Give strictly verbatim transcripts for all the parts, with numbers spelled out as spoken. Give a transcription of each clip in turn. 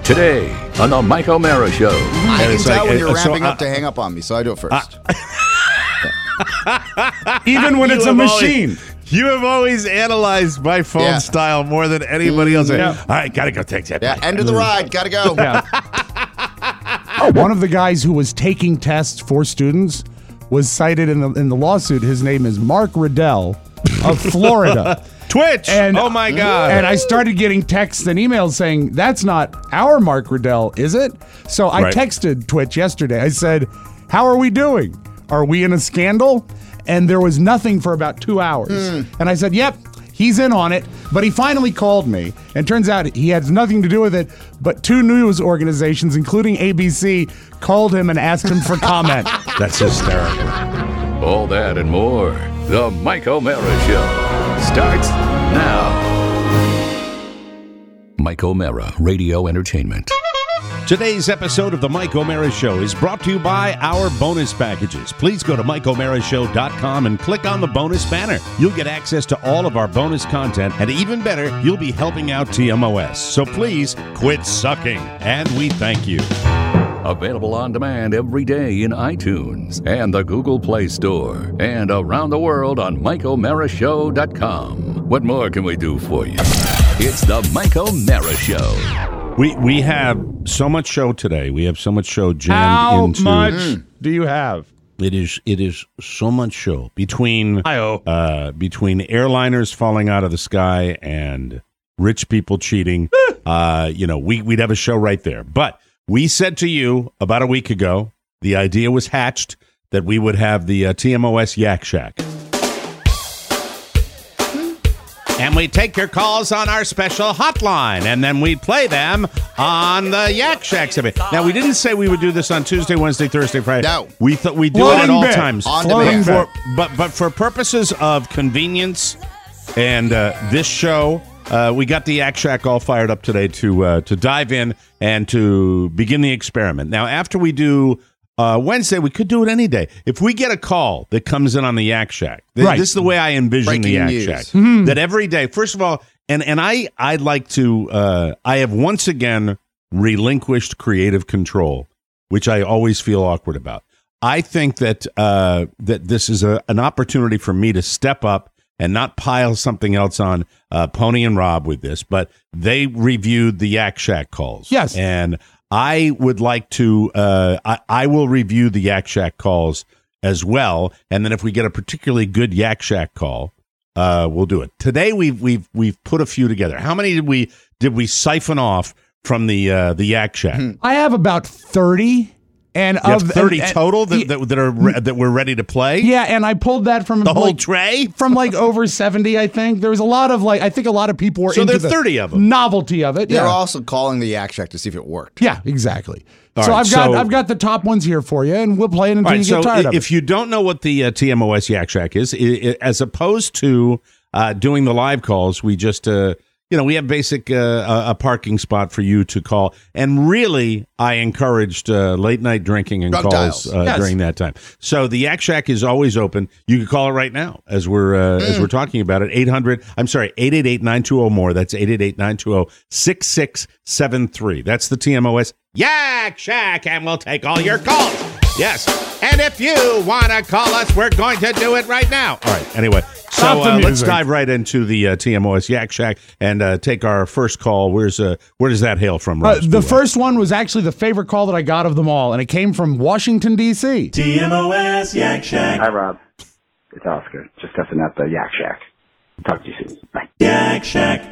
Today on the Mike O'Mara Show. I can tell like, when you're uh, ramping so, uh, up to hang up on me, so I do it first. Even when You it's a have machine. Always, you have always analyzed my phone Yeah. style more than anybody else. Yeah. All right, gotta go take that. yeah, back. end of the ride. Gotta go. Yeah. One of the guys who was taking tests for students was cited in the in the lawsuit. His name is Mark Riddell of Florida. Twitch. And- oh my God. And I started getting texts and emails saying, that's not our Mark Riddell, is it? So I Right. texted Twitch yesterday. I said, how are we doing? Are we in a scandal? And there was nothing for about two hours. And I said, yep, he's in on it. But he finally called me. And turns out he had nothing to do with it. But two news organizations, including A B C, called him and asked him for comment. That's hysterical. All that and more. The Mike O'Mara Show starts now. Mike O'Mara, Radio Entertainment. Today's episode of the Mike O'Mara Show is brought to you by our bonus packages. Please go to mike o'mara show dot com and click on the bonus banner. You'll get access to all of our bonus content, and even better, you'll be helping out T M O S. So please quit sucking, and we thank you. Available on demand every day in iTunes and the Google Play Store and around the world on mike o'mara show dot com. What more can we do for you? It's the Mike O'Mara Show. We we have so much show today. We have so much show jammed How into. much do you have? It is it is so much show between I-O. uh, between airliners falling out of the sky and rich people cheating. uh, you know, we we'd have a show right there. But we said to you about a week ago, the idea was hatched that we would have the uh, T M O S Yak Shack. And we take your calls on our special hotline, and then we play them on the Yak Shack segment. Now, we didn't say we would do this on Tuesday, Wednesday, Thursday, Friday. No. We thought we'd do Floating it at all bet. times. On Floating demand. bet. For, but, but for purposes of convenience and uh, this show, uh, we got the Yak Shack all fired up today to uh, to dive in and to begin the experiment. Now, after we do uh, Wednesday, we could do it any day. If we get a call that comes in on the Yak Shack, th- Right. this is the way I envision the Breaking Yak news. Shack. Mm-hmm. That every day, first of all, and, and I, I'd like to, uh, I have once again relinquished creative control, which I always feel awkward about. I think that uh, that this is a, an opportunity for me to step up and not pile something else on uh, Pony and Rob with this, but they reviewed the Yak Shack calls. Yes. And I would like to, uh, I, I will review the Yak Shack calls as well. And then if we get a particularly good Yak Shack call, uh, we'll do it. Today we've we've we've put a few together. How many did we did we siphon off from the uh, the Yak Shack? I have about thirty. And You have of thirty and- and- total that, Yeah, that, that are re- that we're ready to play. yeah, and I pulled that from The whole like, tray. from like over seventy, I think. There was a lot of like, I think a lot of people were So into there's the thirty of them. novelty of it. They're Yeah, also calling the Yak Shack to see if it worked. yeah, exactly. All so right, I've got so- I've got the top ones here for you, and we'll play it until All right, you so get tired i- of if it. you don't know what the uh, T M O S Yak Shack is, i i as opposed to uh, doing the live calls, we just, uh, you know, we have basic uh, a, a parking spot for you to call. And really, I encouraged uh, late night drinking and Drunk calls dials. uh, Yes. during that time. So the Yak Shack is always open. You can call it right now as we're uh, as we're talking about it. eight hundred, I'm sorry, eight eight eight, nine two zero, more. That's eight eight eight, nine two zero, six six seven three. That's the T M O S Yak Shack, and we'll take all your calls. Yes. And if you want to call us, we're going to do it right now. All right. Anyway, so Stop the uh, let's music. dive right into the uh, T M O S Yak Shack and uh, take our first call. Where's uh, where does that hail from? Uh, Rob the Stewart? first one was actually the favorite call that I got of them all, and it came from Washington, D C T M O S Yak Shack. Hi, Rob. It's Oscar. Just stepping at the Yak Shack. Talk to you soon. Bye. Yak Shack.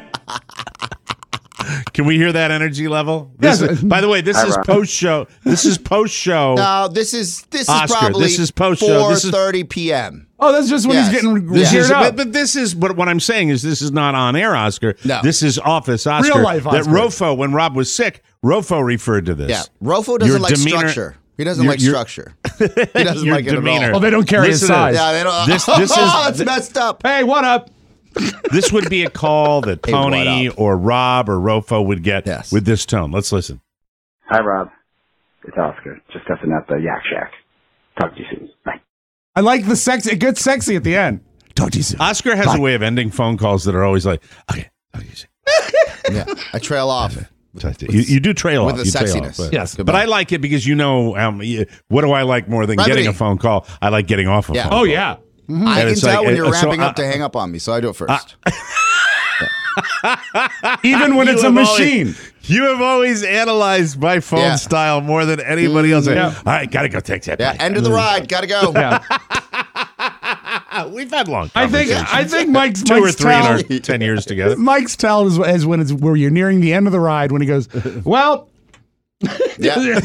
Can we hear that energy level? This Yes. is, by the way, this Hi, is Rob. post show. This is post show. No, this is this is Oscar, probably this is post-show. four This is- thirty p.m. Oh, that's just when Yes. he's getting This geared is, up. but, but this is, but what I'm saying is, this is not on air, Oscar. No. This is office Oscar. Real life That Oscar. Rofo, when Rob was sick, Rofo referred to this. Yeah, Rofo Your doesn't like demeanor- structure. He doesn't your- like your- structure. He doesn't Your like it at demeanor. all. Well, they don't carry his Listen to size. this. Yeah, they don't. This- this is- oh, it's messed up. Hey, what up? This would be a call that Hey, what Pony up? or Rob or Rofo would get Yes. with this tone. Let's listen. Hi, Rob. It's Oscar. Just stepping at the Yak Shack. Talk to you soon. Bye. I like the sex. It gets sexy at the end. Talk to you soon. Oscar has Bye. a way of ending phone calls that are always like, okay, talk to you soon. Yeah, I trail off. You, you do trail with off. the you trail sexiness. off, but, Yes. but I like it because you know um, you- what do I like more than Brevity. getting a phone call? I like getting off a Yeah. phone Oh call. yeah. I And can it's tell like, when you're uh, so ramping I- up to hang up on me, so I do it first. Even when You it's a have machine. Always, you have always analyzed my phone Yeah. style more than anybody else. Yeah. All right, gotta go take that. yeah, back. end of the ride. Gotta go. Yeah. We've had long. I think conversations. I think Mike's two or Mike's three in tell, our ten years together. Mike's tell is, is when it's where you're nearing the end of the ride when he goes, well, Yeah.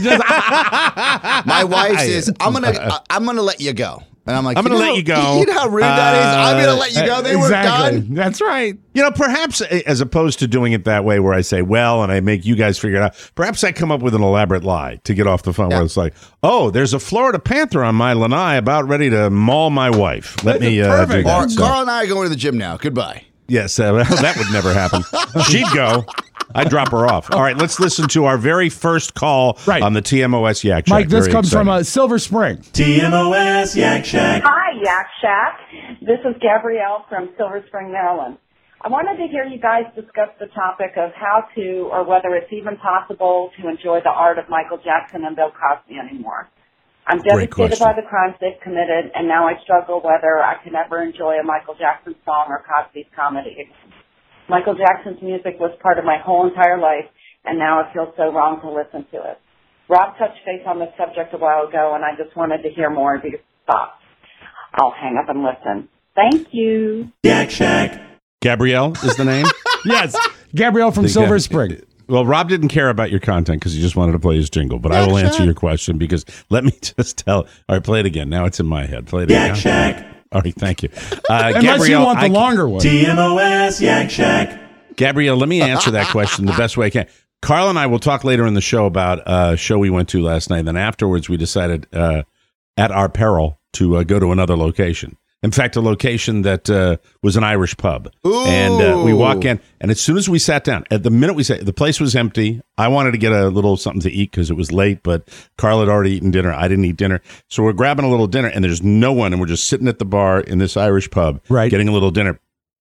My wife's is I'm gonna I- I'm gonna let you go, and I'm like I'm gonna you let know- you go. You know how rude that is. I'm gonna Uh, let you go. They exactly. were done. That's right. You know, perhaps uh, as opposed to doing it that way, where I say, "Well," and I make you guys figure it out. Perhaps I come up with an elaborate lie to get off the phone. Yeah. Where it's like, "Oh, there's a Florida panther on my lanai about ready to maul my wife. Let me uh, do Perfect. that." Or, So- Carl and I are going to the gym now. Goodbye. Yes, uh, well, that would never happen. She'd go. I'd drop her off. All right, let's listen to our very first call Right. on the T M O S Yak Shack. Mike, this Very comes exciting. from uh, Silver Spring. T M O S Yak Shack. Hi, Yak Shack. This is Gabrielle from Silver Spring, Maryland. I wanted to hear you guys discuss the topic of how to, or whether it's even possible to enjoy the art of Michael Jackson and Bill Cosby anymore. I'm Great devastated question. by the crimes they've committed, and now I struggle whether I can ever enjoy a Michael Jackson song or Cosby's comedy. Michael Jackson's music was part of my whole entire life, and now it feels so wrong to listen to it. Rob touched base on this subject a while ago, and I just wanted to hear more of your thoughts. I'll hang up and listen. Thank you. Yak Shack. Gabrielle is the name. Yes, Gabrielle from Silver Spring. Well, Rob didn't care about your content because he just wanted to play his jingle. But I will answer your question because let me just tell. All right, play it again. Now it's in my head. Play it Yak again. Shack. All right, thank you. Uh, Unless Gabrielle, you want the I- longer one. T M O S Yak Shack. Gabrielle, let me answer that question the best way I can. Carl and I will talk later in the show about a show we went to last night. Then afterwards, we decided uh, at our peril to uh, go to another location. In fact, a location that uh, was an Irish pub. Ooh. And uh, we walk in, and as soon as we sat down, at the minute we sat, the place was empty. I wanted to get a little something to eat because it was late, but Carl had already eaten dinner. I didn't eat dinner. So we're grabbing a little dinner, and there's no one, and we're just sitting at the bar in this Irish pub, Right. getting a little dinner.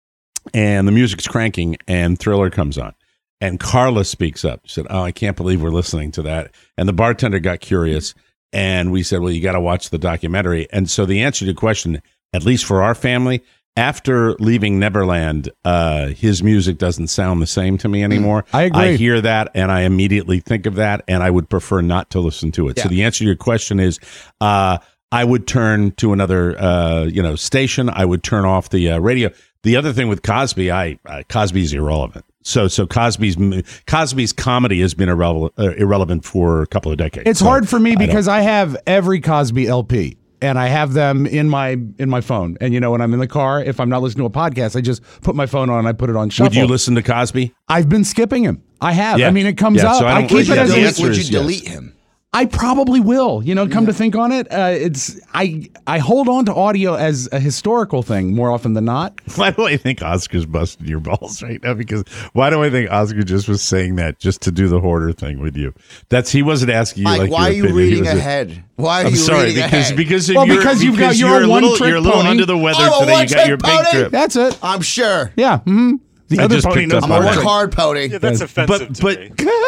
And the music's cranking, and Thriller comes on. And Carla speaks up. She said, "Oh, I can't believe we're listening to that." And the bartender got curious, and we said, "Well, you got to watch the documentary." And so the answer to your question, at least for our family, after leaving Neverland, uh, his music doesn't sound the same to me anymore. I agree. I hear that, and I immediately think of that, and I would prefer not to listen to it. So Yeah. the answer to your question is, uh, I would turn to another, uh, you know, station. I would turn off the uh, radio. The other thing with Cosby, I uh, Cosby's irrelevant. So, so Cosby's Cosby's comedy has been irrelevant, uh, irrelevant for a couple of decades. It's So hard for me I don't- because I have every Cosby L P. And I have them in my in my phone. And you know, when I'm in the car, if I'm not listening to a podcast, I just put my phone on and I put it on shuffle. Would you listen to Cosby? I've been skipping him. I have. Yeah. I mean, it comes Yeah, up. so I I, don't- keep yeah, it as the a, answer Would you is yes. delete him? I probably will. You know, come to think on it, uh, it's I I hold on to audio as a historical thing more often than not. Why do I think Oscar's busting your balls right now? Because why do I think Oscar just was saying that just to do the hoarder thing with you? That's he wasn't asking you Mike, like why are your you opinion. He reading was a- ahead? Why are I'm you sorry reading because ahead? because if Well, you're, because you've got- because you're you're a a little one-trick you're a little pony. under the weather I'm a today. You got your one-trick big pony. trip. That's it. I'm sure. Yeah. Mm-hmm. The I other just pony picked knows up I'm on a more. that. work hard pony. Yeah, that's offensive but to but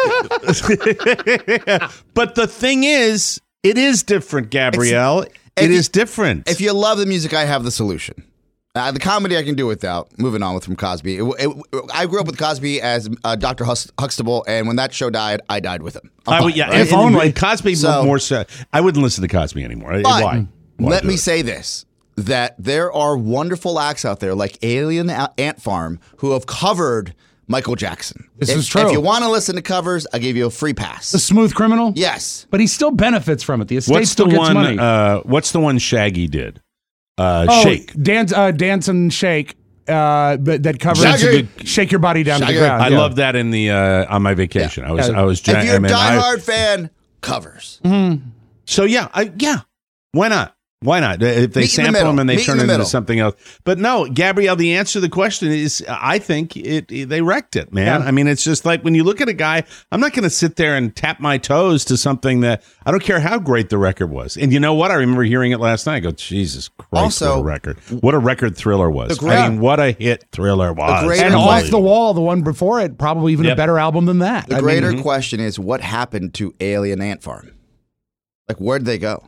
me. but the thing is, it is different, Gabrielle. if It you- is different. If you love the music, I have the solution. Uh, the comedy I can do without. Moving on with from Cosby. It, it, I grew up with Cosby as uh, Doctor Hus- Huxtable, and when that show died, I died with him. I'm I would, fine, yeah, right? if only Cosby So- more. So, I wouldn't listen to Cosby anymore. But Why? Why let do me it? say this, that there are wonderful acts out there like Alien Ant Farm who have covered Michael Jackson. This if, is true. If you want to listen to covers, I give you a free pass. The smooth criminal. Yes. But he still benefits from it. The estate What's still the gets one? money. Uh, what's the one Shaggy did? Uh, oh, Shake. dance, uh, dance and shake. Uh, but that covers That's a good- shake your body down to Shaggy. the ground. I yeah. love that in the uh, on my vacation. I was Yeah. I was. If ja- you're I a mean, I- diehard fan, covers. so yeah, I, yeah. Why not? Why not? If they Meet in the sample middle. them and they Meet in turn the it into middle. something else. But no, Gabrielle, the answer to the question is I think it, it they wrecked it, man. Yeah. I mean, it's just like when you look at a guy, I'm not going to sit there and tap my toes to something that I don't care how great the record was. And you know what? I remember hearing it last night. I go, Jesus Christ, Also, what a record. What a record Thriller was. The great- I mean, what a hit Thriller was. great- And Unbelievable. Off the Wall, the one before it, probably even Yep. a better album than that. The I greater mean, question is what happened to Alien Ant Farm? Like, where'd they go?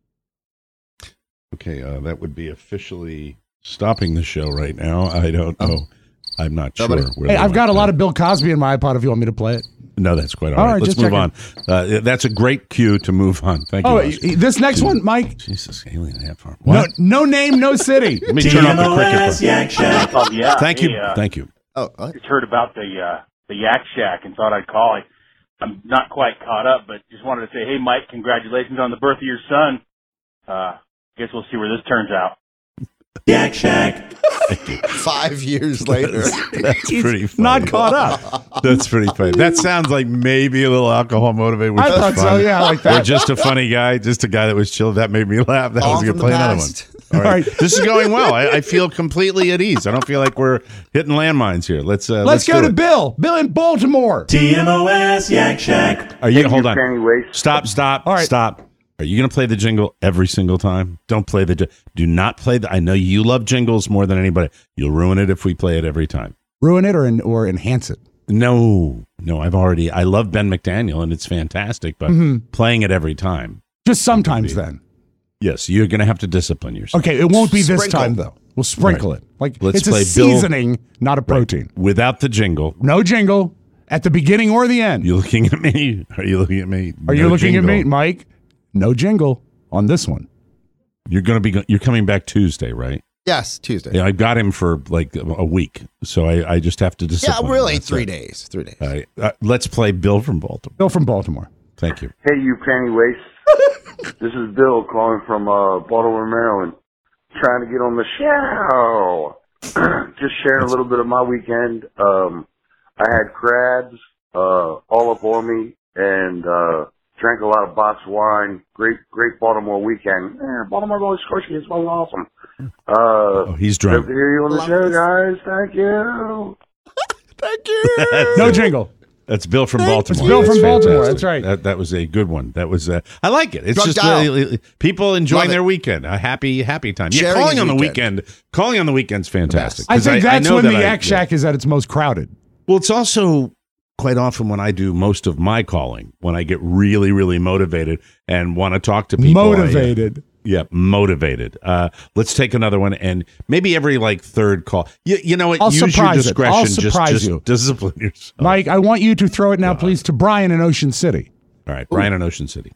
Okay, uh, that would be officially stopping the show right now. I don't know. I'm not sure. Nobody? where hey, they I've got went. a lot of Bill Cosby in my iPod if you want me to play it. No, that's quite all, All right. right, Let's just move on. Uh, that's a great cue to move on. Thank you. Oh, Oscar. y- this next Dude. one, Mike. Jesus, Alien Ant Farm. No, What? no name, no city. Let me turn off the cricket. T M O S button. Yak Shack. Oh yeah. Thank hey, you. Uh, Thank you. Oh, what? just heard about the uh, the Yak Shack and thought I'd call. I, I'm not quite caught up, but just wanted to say, hey, Mike, congratulations on the birth of your son. Uh, guess we'll see where this turns out. Yak Shack. Five years later. That's pretty funny. Not caught up. That's pretty funny. That sounds like maybe a little alcohol motivated. Which I is thought so, fun. yeah, like Or that. just a funny guy, just a guy that was chill. That made me laugh. That All was good. from the Play another one. past. All right. All right. This is going well. I, I feel completely at ease. I don't feel like we're hitting landmines here. Let's uh, Let's, let's go do to it. Bill. Bill in Baltimore. T M O S Yak Shack. Are you hold on? Fanny Waste. Stop, stop, All right. stop. Are you going to play the jingle every single time? Don't play the ji- do not play the I know you love jingles more than anybody. You'll ruin it if we play it every time. Ruin it or en- or enhance it. No. No, I've already I love Ben McDaniel and it's fantastic, but Mm-hmm. playing it every time. Just sometimes then. Yes, you're going to have to discipline yourself. Okay, it won't be this Sprinkle. time though. We'll sprinkle it. Like Let's it's a play Bill- seasoning, not a protein. Without the jingle. No jingle at the beginning or the end. You looking at me? Are you looking at me? Are you No looking jingle. at me, Mike? No jingle on this one. You're going to be go- you're coming back Tuesday, right? Yes, Tuesday. Yeah, I got him for like a week. So I, I just have to Yeah, discipline him. really, That's three it. days. Three days. All right. Uh, let's play Bill from Baltimore. Bill from Baltimore. Thank you. Hey, you Fanny Waste. This is Bill calling from uh, Baltimore, Maryland. Trying to get on the show. Just sharing a little bit of my weekend. Um, I had crabs uh, all up on me and uh, drank a lot of boxed wine. Great, great Baltimore weekend. Yeah, Baltimore really scorchy. It's really awesome. Uh, Oh, he's Good drunk. to hear you on the Love show, this. guys. Thank you. Thank you. No jingle. That's Bill from Baltimore. It's Bill That's from Baltimore, fantastic. that's right. That, that was a good one. That was. Uh, I like it. It's Drunk just dial. really, people enjoying Love it. their weekend, a happy, happy time. Yeah, Sharing calling his on the weekend. weekend. Calling on the weekend's fantastic. I 'Cause think that's know when that the I- Yak Shack is at its most crowded. Well, it's also quite often when I do most of my calling, when I get really, really motivated and want to talk to people. I, uh, Motivated. yeah, motivated. Uh, let's take another one, and maybe every like third call. You, you know what? I'll Use your surprise it. discretion. I'll just, surprise just you. discipline yourself. Mike, I want you to throw it now, please, to Brian in Ocean City. All right, Brian in Ocean City.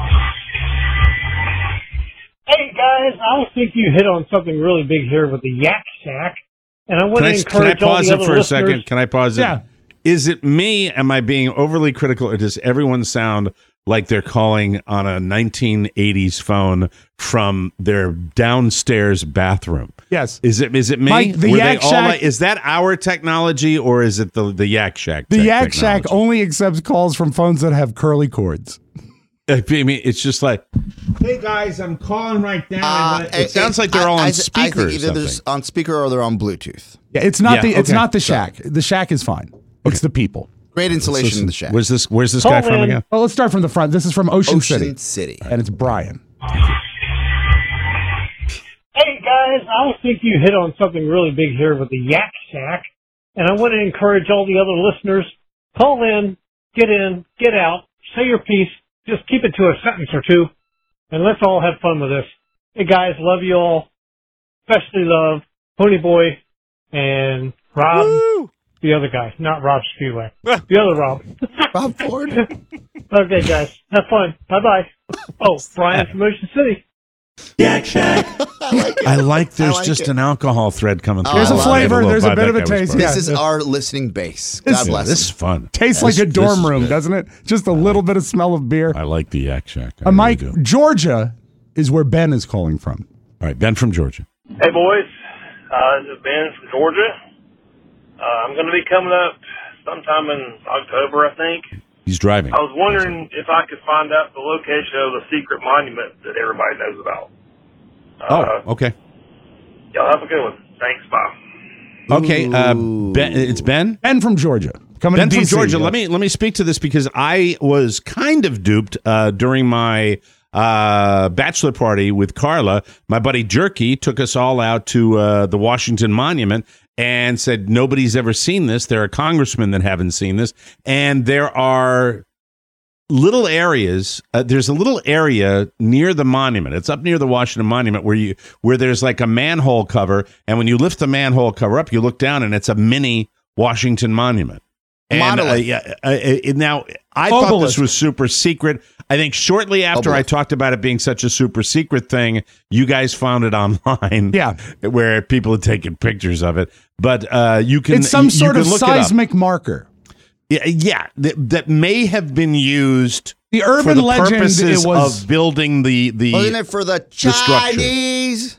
Hey guys, I think you hit on something really big here with the Yak Shack, and I want Can to I, can I encourage all pause the it other for a listeners. second? Can I pause it? Yeah. Is it me? Am I being overly critical, or does everyone sound like they're calling on a nineteen eighties phone from their downstairs bathroom? Yes. Is it is it me? Mike, the Were Yak they all Shack- like- is that our technology or is it the, the Yak Shack? The tech Yak Shack technology? only accepts calls from phones that have curly cords. I mean, it's just like, hey guys, I'm calling right now. Uh, it, sounds like they're I- all I on th- I speaker think or either something. they're on speaker or they're on Bluetooth. Yeah, it's not Yeah, the it's okay. not the Shack. The Shack is fine. It's the people. Great insulation in the shack. Where's this? Where's this guy Call from in. again? Well, let's start from the front. This is from Ocean, Ocean City, City. and it's Brian. Hey guys, I think you hit on something really big here with the Yak Shack, and I want to encourage all the other listeners, call in, get in, get out, say your piece, just keep it to a sentence or two, and let's all have fun with this. Hey guys, love you all, especially love Pony Boy and Rob, the other guy, not Rob Speedway, the other Rob. Rob Ford. Okay guys, have fun, bye bye. Oh, Brian from Ocean City. Yak Shack. I like there's I like just it. an alcohol thread coming through. There's a I love it. flavor, little there's a vibe. bit of That a guy was taste, perfect. yeah. This is our listening base. God Yeah, bless this is him. fun. Tastes This- like a this dorm is room, good. doesn't it? Just a little bit of smell of beer. I like the Yak Shack. I Uh, really Mike, do. Georgia is where Ben is calling from. All right, Ben from Georgia. Hey, boys. Uh, this is Ben from Georgia. Uh, I'm going to be coming up sometime in October, I think. He's driving. I was wondering if I could find out the location of the secret monument that everybody knows about. Uh, Oh, okay. Y'all have a good one. Thanks. Bye. Okay, uh, Ben, it's Ben. Ben from Georgia. Coming Ben to from D C, Georgia. yeah. Let me let me speak to this because I was kind of duped uh, during my uh, bachelor party with Carla. My buddy Jerky took us all out to uh, the Washington Monument and said nobody's ever seen this. There are congressmen that haven't seen this, and there are little areas. Uh, there's a little area near the monument. It's up near the Washington Monument where you where there's like a manhole cover, and when you lift the manhole cover up, you look down, and it's a mini Washington Monument. And uh, Monolith. yeah, uh, uh, now I thought Obelisk. this was super secret. I think shortly after I Obelisk. talked about it being such a super secret thing, you guys found it online. Yeah. where people had taken pictures of it. But uh, you can It's some you sort can of look it up. seismic marker. Yeah, yeah that, that may have been used The urban for the legend, purposes it was- of building the the. Wasn't it for the structure. Chinese?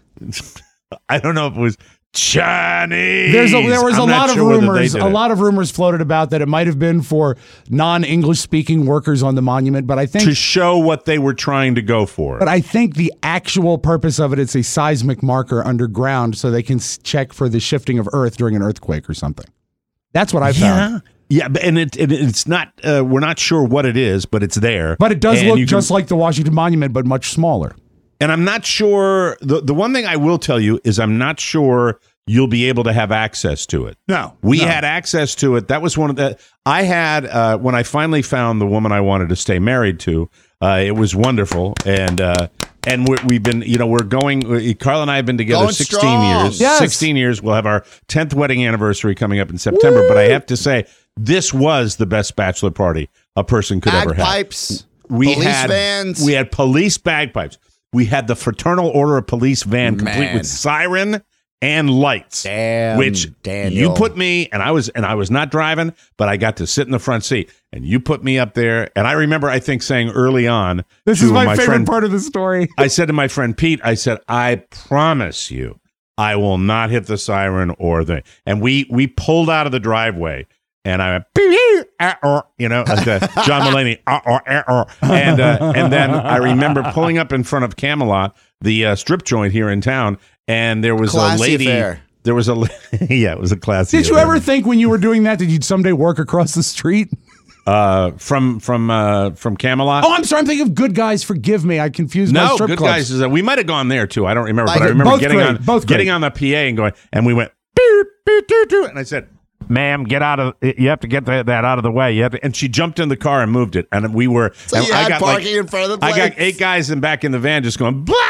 I don't know if it was Chinese. There's a, there was I'm a not lot of sure whether they rumors. did A it. lot of rumors floated about that it might have been for non-English speaking workers on the monument, but I think to show what they were trying to go for. But I think the actual purpose of it is a seismic marker underground so they can s- check for the shifting of Earth during an earthquake or something. That's what I found. Yeah, yeah, but- and it, it it's not. Uh, we're not sure what it is, but it's there. But it does And look you can- just like the Washington Monument, but much smaller. And I'm not sure. The the one thing I will tell you is I'm not sure you'll be able to have access to it. No, We no. had access to it. That was one of the. I had uh, when I finally found the woman I wanted to stay married to. Uh, it was wonderful, and uh, and we're, we've been, you know, we're going. Carla and I have been together Going sixteen strong. years. Yes. Sixteen years. We'll have our tenth wedding anniversary coming up in September. But I have to say, this was the best bachelor party a person could ever have. Bagpipes, We police had vans. we had police bagpipes. We had the Fraternal Order of Police van, complete Man. with siren and lights. Damn, which Daniel. you put me, and I was and I was not driving, but I got to sit in the front seat, and you put me up there. And I remember, I think, saying early on, This to is my, favorite friend, part of the story. I said to my friend Pete, I said, I promise you, I will not hit the siren or the. And we we pulled out of the driveway. And I went, "Beep, ah, or," you know, like the John Mulaney, ah, or, ah, or. and uh, and then I remember pulling up in front of Camelot, the uh, strip joint here in town, and there was Classy a lady. affair. There was a la- yeah, it was a classy. Did you affair. ever think when you were doing that that you'd someday work across the street? uh, from from uh, from Camelot? Oh, I'm sorry. I'm thinking of Good Guys. Forgive me. I confused my No, strip Good clubs. Guys is that we might have gone there too. I don't remember, Like but I it- remember both getting great, on both getting great. on the P A and going, and we went, beep, beep, beep, beep, and I said, "Ma'am, get out of. You have to get that, that out of the way." You have to, and she jumped in the car and moved it, and we were. So and you I had got parking like, in front of the I got place? eight guys in back in the van just going, blah!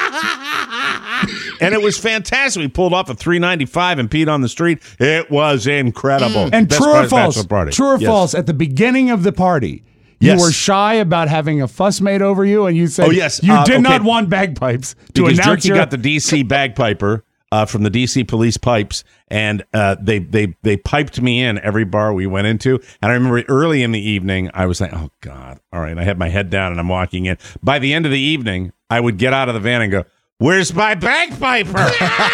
And it was fantastic. We pulled off a three ninety-five and peed on the street. It was incredible. And Best true part or of false? bachelor party. True or Yes. false? At the beginning of the party, you Yes. were shy about having a fuss made over you, and you said, Oh, yes. you Uh, did okay. not want bagpipes to Because announce Jerky your. got the D C bagpiper uh, from the D C police pipes, and uh, they they they piped me in every bar we went into. And I remember early in the evening, I was like, "Oh God, all right." I had my head down and I'm walking in. By the end of the evening, I would get out of the van and go, "Where's my bagpiper?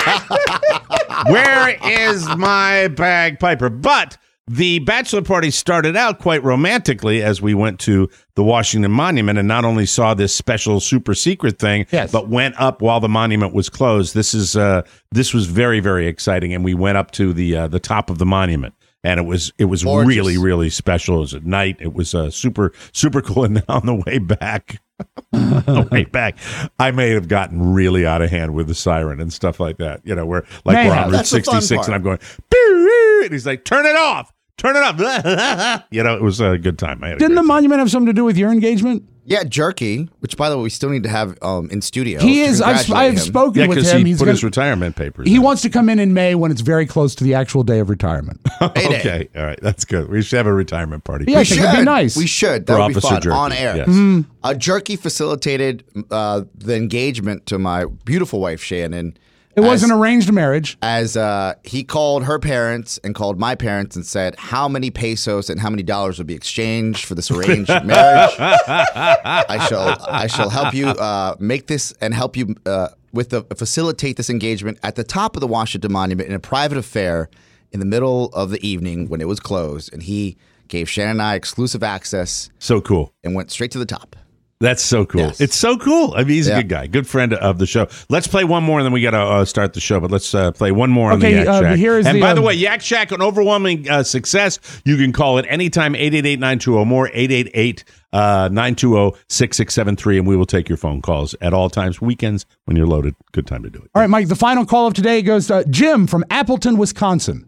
Where is my bagpiper?" But the bachelor party started out quite romantically as we went to the Washington Monument and not only saw this special super secret thing, Yes. but went up while the monument was closed. This is uh, this was very, very exciting, and we went up to the uh, the top of the monument. And it was it was Gorgeous. really, really special. It was at night. It was uh, super, super cool. And then on the way back, on the way back, I may have gotten really out of hand with the siren and stuff like that. You know, where like May we're have. on Route That's the fun sixty-six part. and I'm going, "Boo!" And he's like, "Turn it off, turn it off." You know, it was a good time. I had a Didn't great the time. monument have something to do with your engagement? Yeah, Jerky, which by the way we still need to have um, in studio. He to is. I've, congratulate I've him. spoken Yeah, with because him. he He's put gonna, his retirement papers. he in. wants to come in in May when it's very close to the actual day of retirement. Payday. Okay, all right, that's good. We should have a retirement party. Yeah, I We think should. it'd be nice. We should. That For would be Officer fun Jerky, on air. yes. Mm-hmm. Uh, Jerky facilitated uh, the engagement to my beautiful wife Shannon. It was as- an arranged marriage. as uh, he called her parents and called my parents and said how many pesos and how many dollars would be exchanged for this arranged marriage. I shall I shall help you uh, make this and help you uh, with the facilitate this engagement at the top of the Washington Monument in a private affair in the middle of the evening when it was closed. And he gave Shannon and I exclusive access So cool. and went straight to the top. That's so cool. Yes. It's so cool. I mean, he's Yeah. a good guy, good friend of the show. Let's play one more, and then we got to uh, start the show. But let's uh, play one more on Okay, the Yak uh, Shack. here is and the, by the um, way, Yak Shack, an overwhelming uh, success. You can call it anytime, eight eight eight, nine two zero, more, eight eight eight, nine two zero, six six seven three, and we will take your phone calls at all times, weekends when you're loaded. Good time to do it. All right, Mike, the final call of today goes to Jim from Appleton, Wisconsin.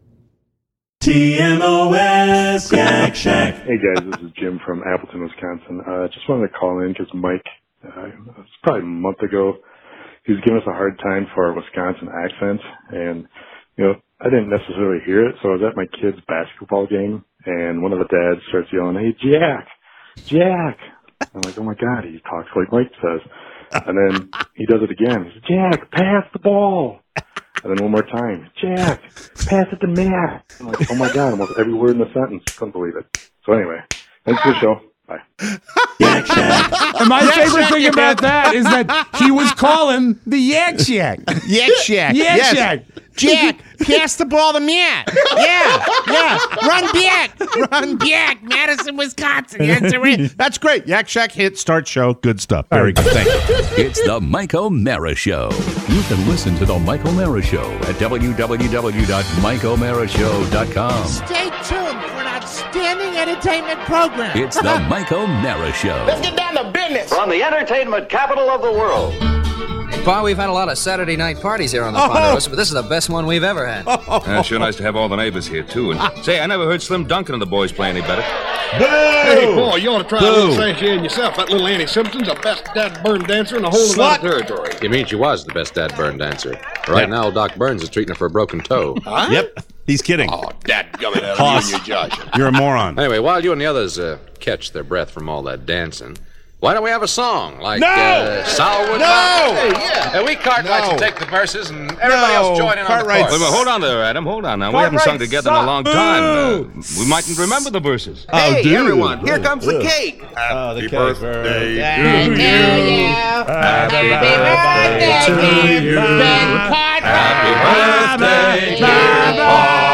T M O S Yak Shack. Hey guys, this is Jim from Appleton, Wisconsin. Uh, just wanted to call in because Mike, uh, it was probably a month ago, he was giving us a hard time for our Wisconsin accent, and you know I didn't necessarily hear it, so I was at my kid's basketball game, and one of the dads starts yelling, "Hey Jack, Jack!" I'm like, "Oh my God, he talks like Mike says," and then he does it again. He says, "Jack, pass the ball." And then one more time, "Jack, pass it to Matt." I'm like, oh my God, almost every word in the sentence. Couldn't believe it. So anyway, thanks for the show. Bye. Yak Shack. And my Yak favorite Shack, thing yeah. about that is that he was calling the Yak Shack. Yak Shack. Yak Yes. Shack. Jack, pass the ball to Matt. Yeah, yeah. Run back. Run back. Madison, Wisconsin. That's, That's great. Yak Shack hit, start show. Good stuff. Very good. Thank you. It's the Mike O'Mara Show. You can listen to the Mike O'Mara Show at w w w dot mike o'mara show dot com. Stay tuned for an outstanding entertainment program. It's the Mike O'Mara Show. Let's get down to business. From the entertainment capital of the world. Pa, we've had a lot of Saturday night parties here on the Ponderosa, but this is the best one we've ever had. Uh, sure nice to have all the neighbors here, too. And say, I never heard Slim Duncan and the boys play any better. Hey, boy, you ought to try Boo. a little Sanchez yourself. That little Annie Simpson's the best dad burn dancer in the whole of our territory. You mean she was the best dad burn dancer? Right Yeah. now, Doc Burns is treating her for a broken toe. Huh? Yep. He's kidding. Oh, dadgummit, out of Hoss. you and your joshing. You're a moron. Anyway, while you and the others uh, catch their breath from all that dancing, why don't we have a song like No! uh, Sourwood? No! Hey, yeah. Uh, we Cartwrights No. will take the verses, and everybody No. else join in on the Cartwrights. chorus. Wait, wait, hold on there, Adam. Hold on now. We haven't sung together in a long time. Uh, we mightn't remember the verses. Oh, dude. everyone, here comes the cake. Oh, the Happy cake. birthday Thank you. Happy birthday to you. Ben Cartwright. Happy birthday.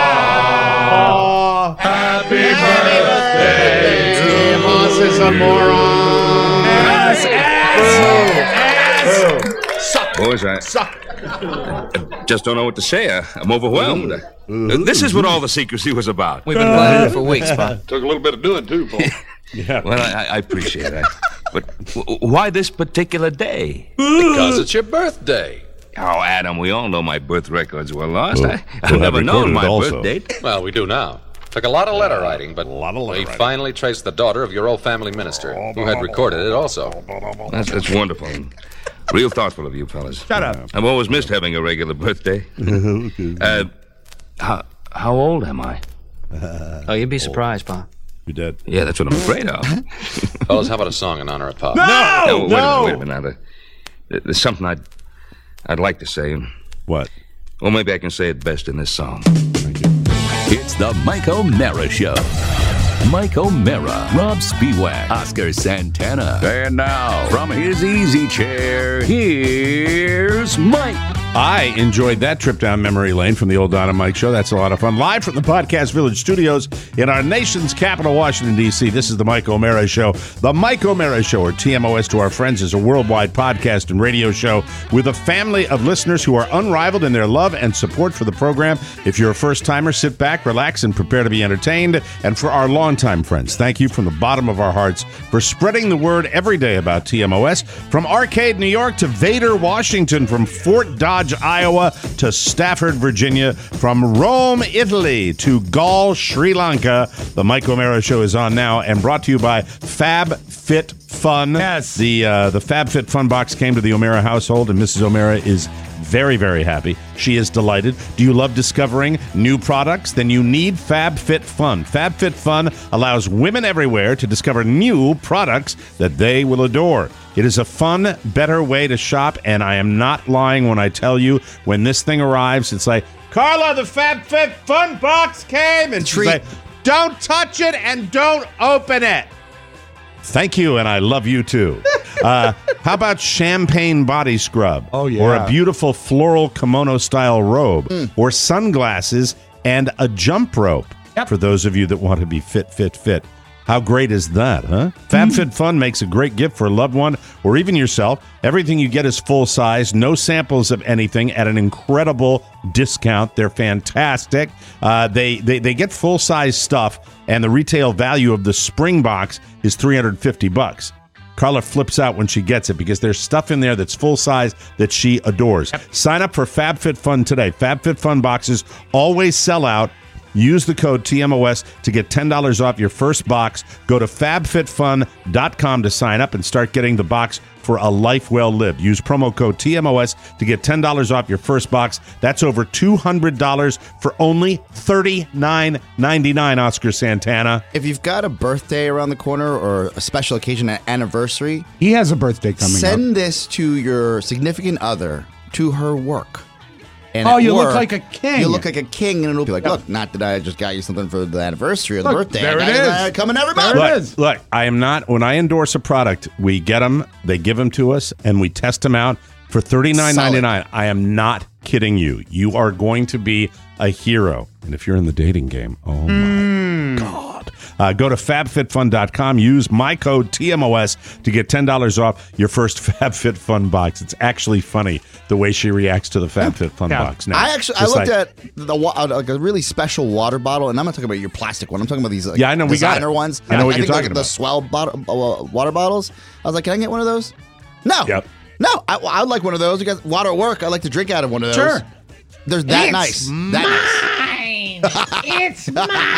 Happy birthday. Tim Moss is a moron. Boys, I I just don't know what to say. I, I'm overwhelmed. Uh, This is what all the secrecy was about. We've been planning it for weeks, Pa. Took a little bit of doing, too, Paul. Yeah. Well, I, I appreciate it. But w- why this particular day? Because it's your birthday. Oh, Adam, we all know my birth records were lost. Well, I, I've we'll never have known recorded my also. birth date. Well, we do now. Took a lot of letter writing, but A lot of letter we writing. finally traced the daughter of your old family minister, who had recorded it also. That's, that's wonderful. Real thoughtful of you, fellas. Shut up. I've always missed having a regular birthday. uh, how, how old am I? Oh, you'd be surprised, Pa. You did. Yeah, that's what I'm afraid of. Fellas, how about a song in honor of Pop? No! Now, wait, no! a minute, wait a minute. Now, there- there's something I'd, I'd like to say. What? Well, maybe I can say it best in this song. It's the Mike O'Mara Show. Mike O'Mara, Rob Spiewak, Oscar Santana. And now, from his easy chair, here's Mike. I enjoyed that trip down memory lane from the old Don and Mike show. That's a lot of fun. Live from the Podcast Village studios in our nation's capital, Washington, D C. This is the Mike O'Mara Show. The Mike O'Mara Show, or T M O S to our friends, is a worldwide podcast and radio show with a family of listeners who are unrivaled in their love and support for the program. If you're a first-timer, sit back, relax, and prepare to be entertained. And for our longtime friends, thank you from the bottom of our hearts for spreading the word every day about T M O S. From Arcade, New York to Vader, Washington, from Fort Dodge, Iowa to Stafford, Virginia, from Rome, Italy to Gaul, Sri Lanka. The Mike O'Mara Show is on now and brought to you by Fab Fit Fun. Yes. The uh, the Fab Fit Fun box came to the O'Mara household, and Missus O'Mara is very, very happy. She is delighted. Do you love discovering new products? Then you need Fab Fit Fun. Fab Fit Fun allows women everywhere to discover new products that they will adore. It is a fun, better way to shop, and I am not lying when I tell you, when this thing arrives, it's like, Carla, the Fab Fit Fun box came, and she's Treat. like, don't touch it and don't open it. Thank you, and I love you too. Uh, how about champagne body scrub? Oh, yeah. Or a beautiful floral kimono-style robe. Or sunglasses and a jump rope. Yep. For those of you that want to be fit, fit, fit. How great is that, huh? FabFitFun makes a great gift for a loved one or even yourself. Everything you get is full size, no samples of anything at an incredible discount. They're fantastic. Uh, they, they they get full size stuff, and the retail value of the spring box is three hundred fifty bucks. Carla flips out when she gets it because there's stuff in there that's full size that she adores. Sign up for FabFitFun today. FabFitFun boxes always sell out. Use the code T M O S to get ten dollars off your first box. Go to fab fit fun dot com to sign up and start getting the box for a life well lived. Use promo code T M O S to get ten dollars off your first box. That's over two hundred dollars for only thirty-nine ninety-nine, Oscar Santana. If you've got a birthday around the corner or a special occasion, an anniversary, he has a birthday coming up. Send this to your significant other, to her work. And oh, at you work, look like a king. You look like a king, and it'll be like, look, not that I just got you something for the anniversary or the Look, birthday. there I it got you is. that coming every month. Look, look, I am not, when I endorse a product, we get them, they give them to us, and we test them out for thirty-nine ninety-nine. I am not kidding you. You are going to be a hero. And if you're in the dating game, oh my God. Uh, go to fab fit fun dot com. Use my code T M O S to get ten dollars off your first FabFitFun box. It's actually funny the way she reacts to the FabFitFun Yeah. box now. I actually I Just looked like- at the wa- uh, like a really special water bottle, and I'm not talking about your plastic one. I'm talking about these like, Yeah, I know, we got designer it. ones. I know what I you're think talking the, the about. swell bottle, uh, water bottles. I was like, can I get one of those? No. Yep. No, I, I would like one of those. You got water at work. I like to drink out of one of those. Sure. They're that It's nice. That mine. It's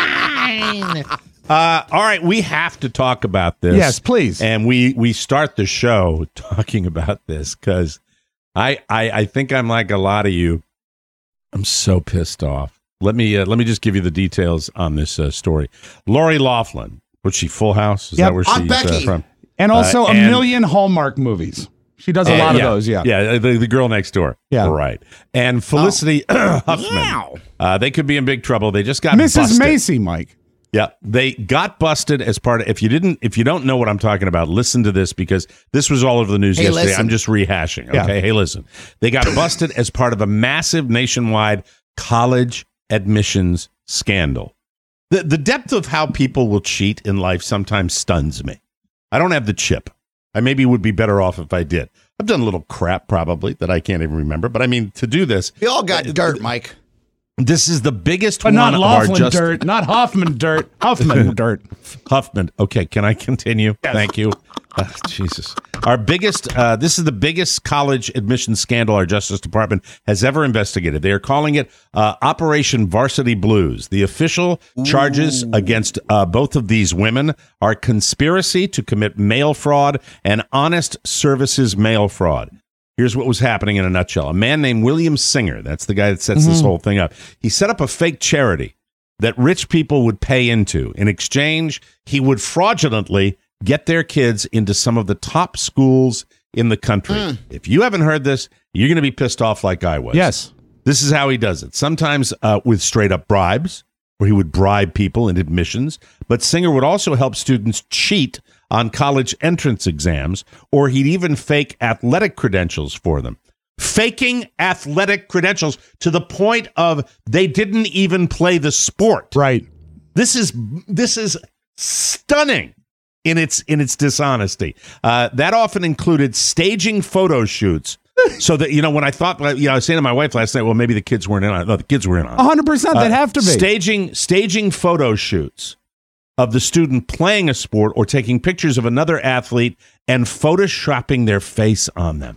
mine. Uh, all right, we have to talk about this. Yes, please. And we we start the show talking about this because I, I I think I'm like a lot of you. I'm so pissed off. Let me uh, let me just give you the details on this uh, story. Lori Loughlin, was she Full House? Is Yep. that where Aunt she's Becky. uh, from? And also Uh, a and- million Hallmark movies. She does a Uh, lot yeah, of those, yeah. Yeah, the, the girl next door. Yeah. Right. And Felicity Huffman. Uh, they could be in big trouble. They just got Missus busted. Macy, Mike. Yeah, they got busted as part of. If you didn't, if you don't know what I'm talking about, listen to this because this was all over the news Hey, yesterday. listen. I'm just rehashing. Okay, Yeah. hey, listen. They got busted as part of a massive nationwide college admissions scandal. The the depth of how people will cheat in life sometimes stuns me. I don't have the chip. I maybe would be better off if I did. I've done a little crap probably that I can't even remember. But I mean, to do this, We all got dirt, Mike. this is the biggest But one not of our Laughlin just dirt, not Hoffman dirt, Huffman dirt. Huffman. Okay, can I continue? Thank you. Uh, Jesus. Our biggest, uh, this is the biggest college admission scandal our Justice Department has ever investigated. They are calling it uh, Operation Varsity Blues. The official charges against uh, both of these women are conspiracy to commit mail fraud and honest services mail fraud. Here's what was happening in a nutshell. A man named William Singer, that's the guy that sets this Mhm. whole thing up. He set up a fake charity that rich people would pay into. In exchange, he would fraudulently get their kids into some of the top schools in the country. If you haven't heard this, you're going to be pissed off like I was. Yes. This is how he does it. Sometimes uh, with straight up bribes, where he would bribe people in admissions. But Singer would also help students cheat on college entrance exams, or he'd even fake athletic credentials for them. Faking athletic credentials to the point of they didn't even play the sport. Right. This is this is stunning in its in its dishonesty. Uh, that often included staging photo shoots. So that, you know, when I thought, you know, I was saying to my wife last night, well, maybe the kids weren't in on it. No, the kids were in on it. A hundred percent, they'd have to be. Staging, staging photo shoots of the student playing a sport or taking pictures of another athlete and photoshopping their face on them.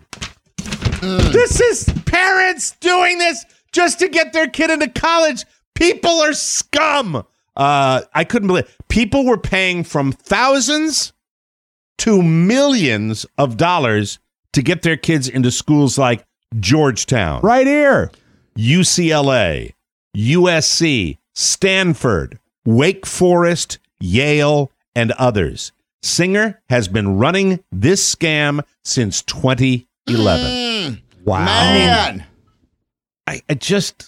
This is parents doing this just to get their kid into college. People are scum. Uh, I couldn't believe it. People were paying from thousands to millions of dollars to get their kids into schools like Georgetown, Right here. U C L A, U S C, Stanford, Wake Forest, Yale, and others. Singer has been running this scam since twenty eleven. Wow. Man. I, I just,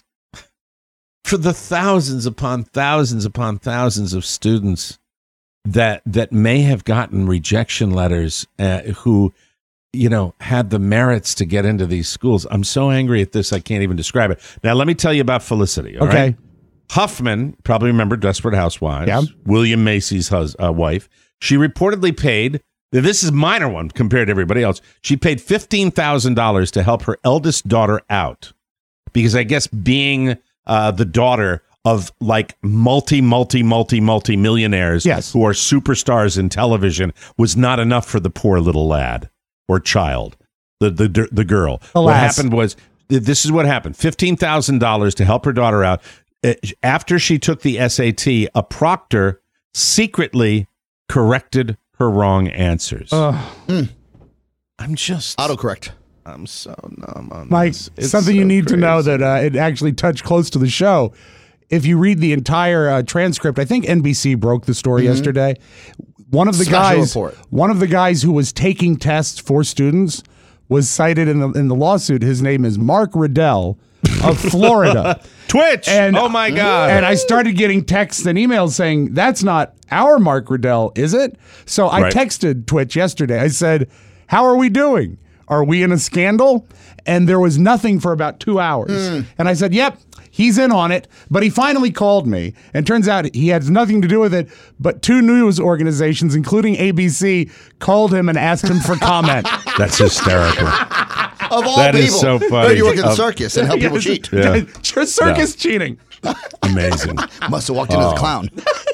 for the thousands upon thousands upon thousands of students that that may have gotten rejection letters, uh, who, you know, had the merits to get into these schools. I'm so angry at this, I can't even describe it. Now, let me tell you about Felicity. all Okay. right? Huffman, probably remember Desperate Housewives. Yeah. William Macy's hus- uh, wife. She reportedly paid. This is a minor one compared to everybody else. She paid fifteen thousand dollars to help her eldest daughter out because I guess being uh, the daughter of like multi, multi, multi, multi millionaires yes. who are superstars in television was not enough for the poor little lad or child, the the the girl. Alas. What happened was, this is what happened. fifteen thousand dollars to help her daughter out. After she took the S A T, a proctor secretly corrected her wrong answers. Uh, mm. I'm just autocorrect. I'm so numb on Mike, this. It's something so you need crazy. to know that uh, it actually touched close to the show. If you read the entire uh, transcript, I think N B C broke the story Mm-hmm. yesterday. One of the Special guys, report. one of the guys who was taking tests for students, was cited in the in the lawsuit. His name is Mark Riddell of Florida. Twitch. And, oh my God. And I started getting texts and emails saying, that's not our Mark Riddell, is it? So I Right. texted Twitch yesterday. I said, how are we doing? Are we in a scandal? And there was nothing for about two hours. Mm. And I said, yep, he's in on it. But he finally called me. And turns out he had nothing to do with it. But two news organizations, including A B C, called him and asked him for comment. That's hysterical. Of all That people. is so Heard funny. you work in the Of- circus and help people Yes. cheat. Yeah. You're circus cheating. Amazing. Must have walked in as a Oh. clown.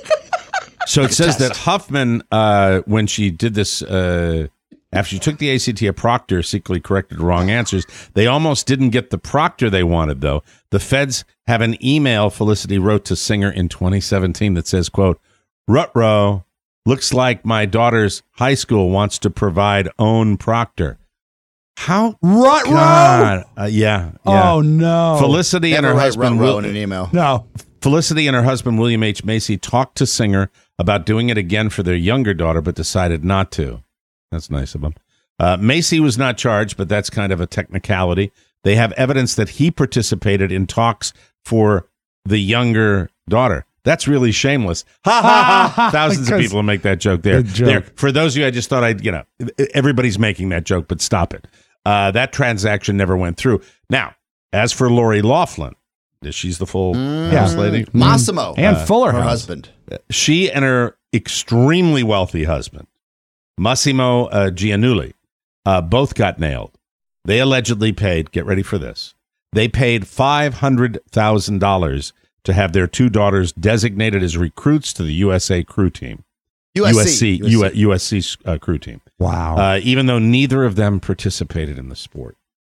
So it says test. that Huffman, uh, when she did this, uh, after she took the A C T, a proctor secretly corrected the wrong answers. They almost didn't get the proctor they wanted, though. The feds have an email Felicity wrote to Singer in twenty seventeen that says, quote, Rutrow, looks like my daughter's high school wants to provide own proctor. How? Rutrow? God. Uh, yeah, yeah. Oh, no. Felicity and Never her write husband Ruh-roh Will- in an email. No. Felicity and her husband, William H. Macy, talked to Singer about doing it again for their younger daughter, but decided not to. That's nice of them. Uh, Macy was not charged, but that's kind of a technicality. They have evidence that he participated in talks for the younger daughter. That's really shameless. Ha ha ha! Thousands of Because- people will make that joke there. Good joke. There. For those of you, I just thought I'd, you know, everybody's making that joke, but stop it. Uh, that transaction never went through. Now, as for Lori Loughlin, she's the full house lady. Massimo. And Uh, Fuller her House. husband. She and her extremely wealthy husband, Massimo uh, Giannulli, uh, both got nailed. They allegedly paid, get ready for this, they paid five hundred thousand dollars to have their two daughters designated as recruits to the U S A crew team. U S C. U S C, U S C uh, crew team. Wow. Uh, even though neither of them participated in the sport.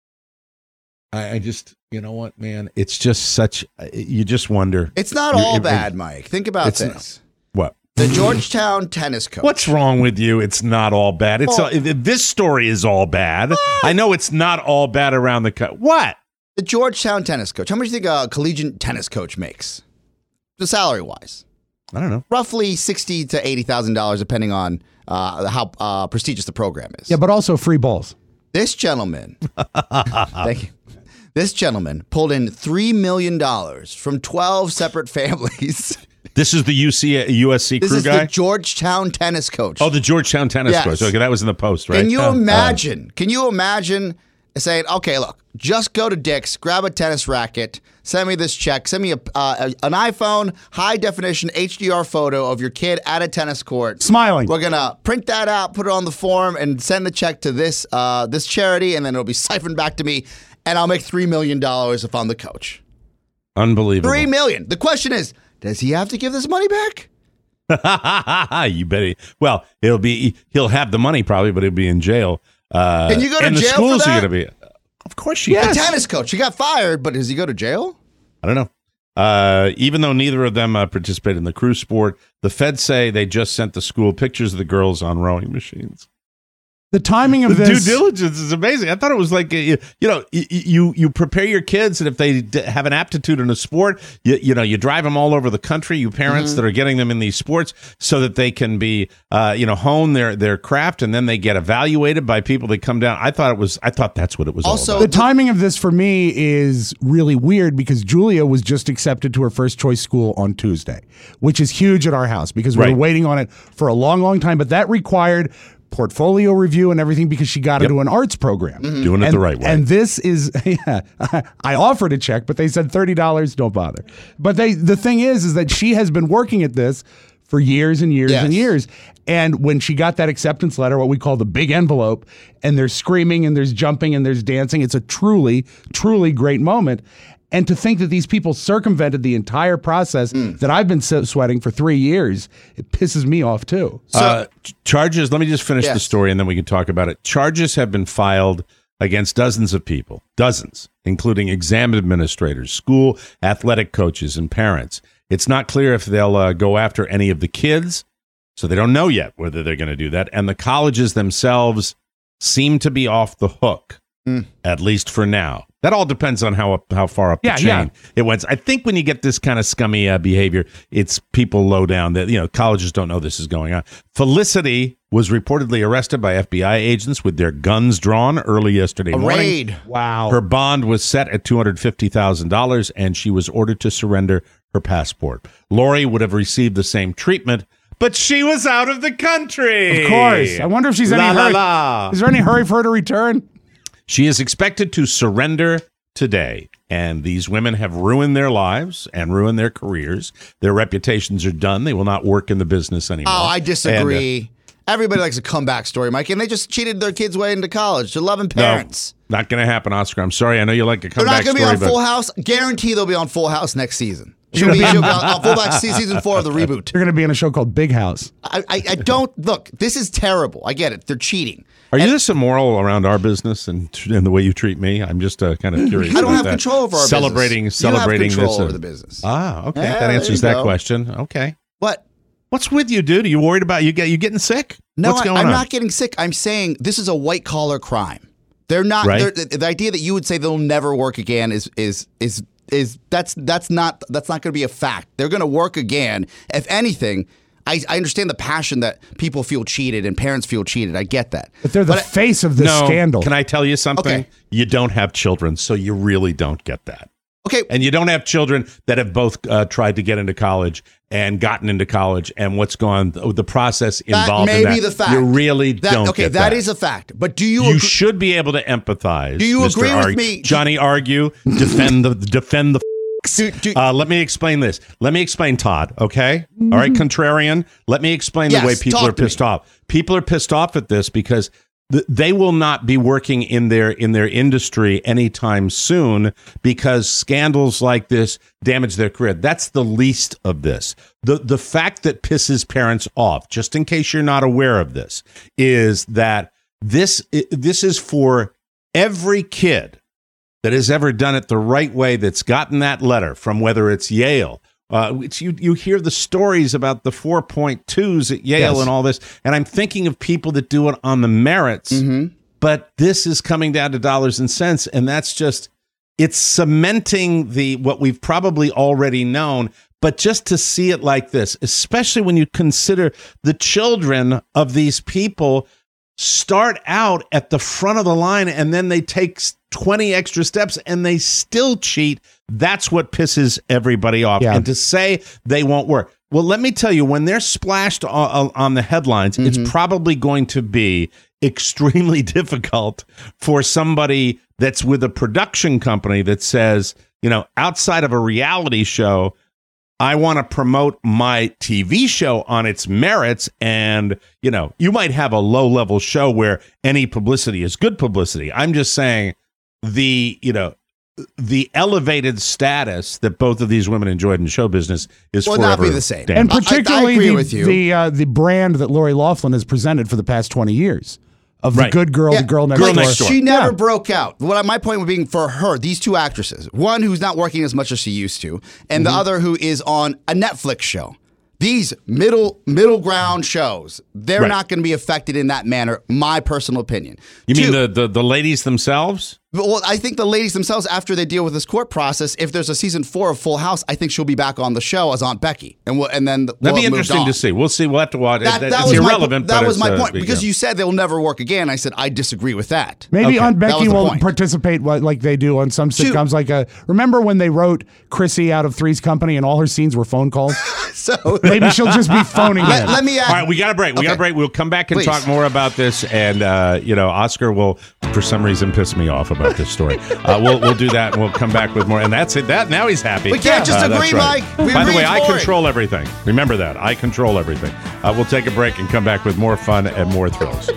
I, I just, you know what, man? It's just such, uh, you just wonder. It's not You're- all it- bad, Mike. Think about it's this. What? The Georgetown tennis coach. What's wrong with you? It's not all bad. It's Well- all, this story is all bad. I know it's not all bad around the cut. What? The Georgetown tennis coach. How much do you think a collegiate tennis coach makes? The salary wise. I don't know. Roughly sixty to eighty thousand dollars, depending on uh, how uh, prestigious the program is. Yeah, but also free balls. This gentleman, thank you. This gentleman pulled in three million dollars from twelve separate families. This is the U C U S C This crew is guy? the Georgetown tennis coach. Oh, the Georgetown tennis Yes. coach. Okay, that was in the post, right? Can you Uh, imagine? Can you imagine saying, "Okay, look, just go to Dick's, grab a tennis racket, send me this check, send me a, uh, a an iPhone high definition H D R photo of your kid at a tennis court, smiling. We're gonna print that out, put it on the form, and send the check to this uh, this charity, and then it'll be siphoned back to me, and I'll make three million dollars if I'm the coach. Unbelievable. Three million. The question is, does he have to give this money back? You bet. He, well, it'll be he'll have the money probably, but he'll be in jail. Uh, Can you go to and the jail for schools that? are going to be. Of course, you. The Yes. tennis coach. He got fired, but does he go to jail? I don't know. Uh, even though neither of them uh, participated in the crew sport, the feds say they just sent the school pictures of the girls on rowing machines. The timing of The this. due diligence is amazing. I thought it was like, uh, you you know, you, you you prepare your kids, and if they d- have an aptitude in a sport, you, you know, you drive them all over the country, you parents Mm-hmm. that are getting them in these sports, so that they can be, uh, you know, hone their, their craft, and then they get evaluated by people that come down. I thought it was, I thought that's what it was Also, all The about. timing of this for me is really weird because Julia was just accepted to her first choice school on Tuesday, which is huge at our house because we Right. were waiting on it for a long, long time. But that required portfolio review and everything because she got Yep. into an arts program. Doing it and, the right way. And this is, yeah, I offered a check, but they said thirty dollars, don't bother. But they, the thing is, is that she has been working at this for years and years Yes. and years. And when she got that acceptance letter, what we call the big envelope, and there's screaming and there's jumping and there's dancing, it's a truly, truly great moment. And to think that these people circumvented the entire process Mm. that I've been so sweating for three years, it pisses me off too. uh, ch- charges, let me just finish the Yes. story and then we can talk about it. Charges have been filed against dozens of people, dozens, including exam administrators, school athletic coaches, and parents. It's not clear if they'll uh, go after any of the kids, so they don't know yet whether they're going to do that. And the colleges themselves seem to be off the hook, Mm. at least for now. That all depends on how up, how far up Yeah, the chain yeah. it went. I think when you get this kind of scummy uh, behavior, it's people low down that, you know, colleges don't know this is going on. Felicity was reportedly arrested by F B I agents with their guns drawn early yesterday A morning. raid. Wow. Her bond was set at two hundred fifty thousand dollars and she was ordered to surrender her passport. Lori would have received the same treatment, but she was out of the country. Of course. I wonder if she's La, any la, hurry. la. Is there any hurry for her to return? She is expected to surrender today, and these women have ruined their lives and ruined their careers. Their reputations are done. They will not work in the business anymore. Oh, I And, uh, disagree. Everybody likes a comeback story, Mike, and they just cheated their kids' way into college. They're loving parents. no, not going to happen, Oscar. I'm sorry. I know you like a They're comeback not going to story, be on but Full House. Guarantee they'll be on Full House next season. She'll be, she'll be on, on Full House season four of the reboot. You're going to be in a show called Big House. I, I, I don't look. This is terrible. I get it. They're cheating. are you this immoral around our business and, and the way you treat me? I'm just uh, kind of curious. I don't about have that. control over our celebrating, business. You have Celebrating control this. uh, over the business. Ah, okay. Yeah, that there answers you that go. question. Okay. What? What's with you, dude? Are you worried about you get you getting sick? No, What's I, going I'm on? not getting sick. I'm saying this is a white collar crime. They're not. Right. They're, the, the idea that you would say they'll never work again is is is is that's that's not that's not going to be a fact. They're going to work again. If anything, I, I understand the passion that people feel cheated and parents feel cheated. I get that. But they're the But I- face of this no, scandal. Can I tell you something? Okay. You don't have children, so you really don't get that. Okay. And you don't have children that have both uh, tried to get into college and gotten into college, and what's gone the process That involved may in that. be the fact. You really That- don't. Okay, get that that is a fact. But do you? You agree- should be able to empathize. Do you Mister agree with Arg- me? Johnny? Argue, defend the defend the. Uh, let me explain this. Let me explain, Todd. Okay, all right, contrarian. Let me explain Yes, the way people talk are to me. pissed off. People are pissed off at this because th- they will not be working in their in their industry anytime soon because scandals like this damage their career. That's the least of this. The the fact that pisses parents off, just in case you're not aware of this, is that this i- this is for every kid that has ever done it the right way, that's gotten that letter from whether it's Yale. Uh, it's, you, you hear the stories about the four point twos at Yale Yes. and all this, and I'm thinking of people that do it on the merits, Mm-hmm. but this is coming down to dollars and cents, and that's just, it's cementing the what we've probably already known, but just to see it like this, especially when you consider the children of these people start out at the front of the line and then they take twenty extra steps and they still cheat. That's what pisses everybody off. Yeah. And to say they won't work. Well, let me tell you, when they're splashed on, on the headlines, Mm-hmm. it's probably going to be extremely difficult for somebody that's with a production company that says, you know, outside of a reality show, I want to promote my T V show on its merits. And, you know, you might have a low level show where any publicity is good publicity. I'm just saying the, you know, the elevated status that both of these women enjoyed in show business is Will forever not be the same. damaged. And I- I particularly agree the with you. the uh, the brand that Lori Loughlin has presented for the past twenty years of Right. the good girl, Yeah, the girl next Girl door. Next Door. She never Yeah. broke out. What I- my point would being for her, these two actresses, one who's not working as much as she used to, and the other who is on a Netflix show. These middle middle ground shows, they're Right. not going to be affected in that manner. My personal opinion. You Two, mean the, the, the ladies themselves? Well, I think the ladies themselves, after they deal with this court process, if there's a season four of Full House, I think she'll be back on the show as Aunt Becky, and we'll, and then That'd we'll be have moved interesting on. to see. We'll see. We'll have to watch. That, it. that It's was irrelevant. My, that but was it's, my uh, point because yeah. you said they'll never work again. I said I disagree with that. Maybe Okay. Aunt That Becky was the will point. participate like, like they do on some sitcoms. Like a remember when they wrote Chrissy out of Three's Company and all her scenes were phone calls? So maybe she'll just be phoning let, in. let me ask. All right, we got a break. We Okay. got a break. We'll come back and Please. talk more about this. And uh, you know, Oscar will, for some reason, piss me off about this story. Uh, we'll we'll do that, and we'll come back with more. And that's it. That now he's happy. We can't just Uh, that's agree, right. Mike. We By the agreed way, I for it. control everything. Remember that. I control everything. Uh, we'll take a break and come back with more fun and more thrills.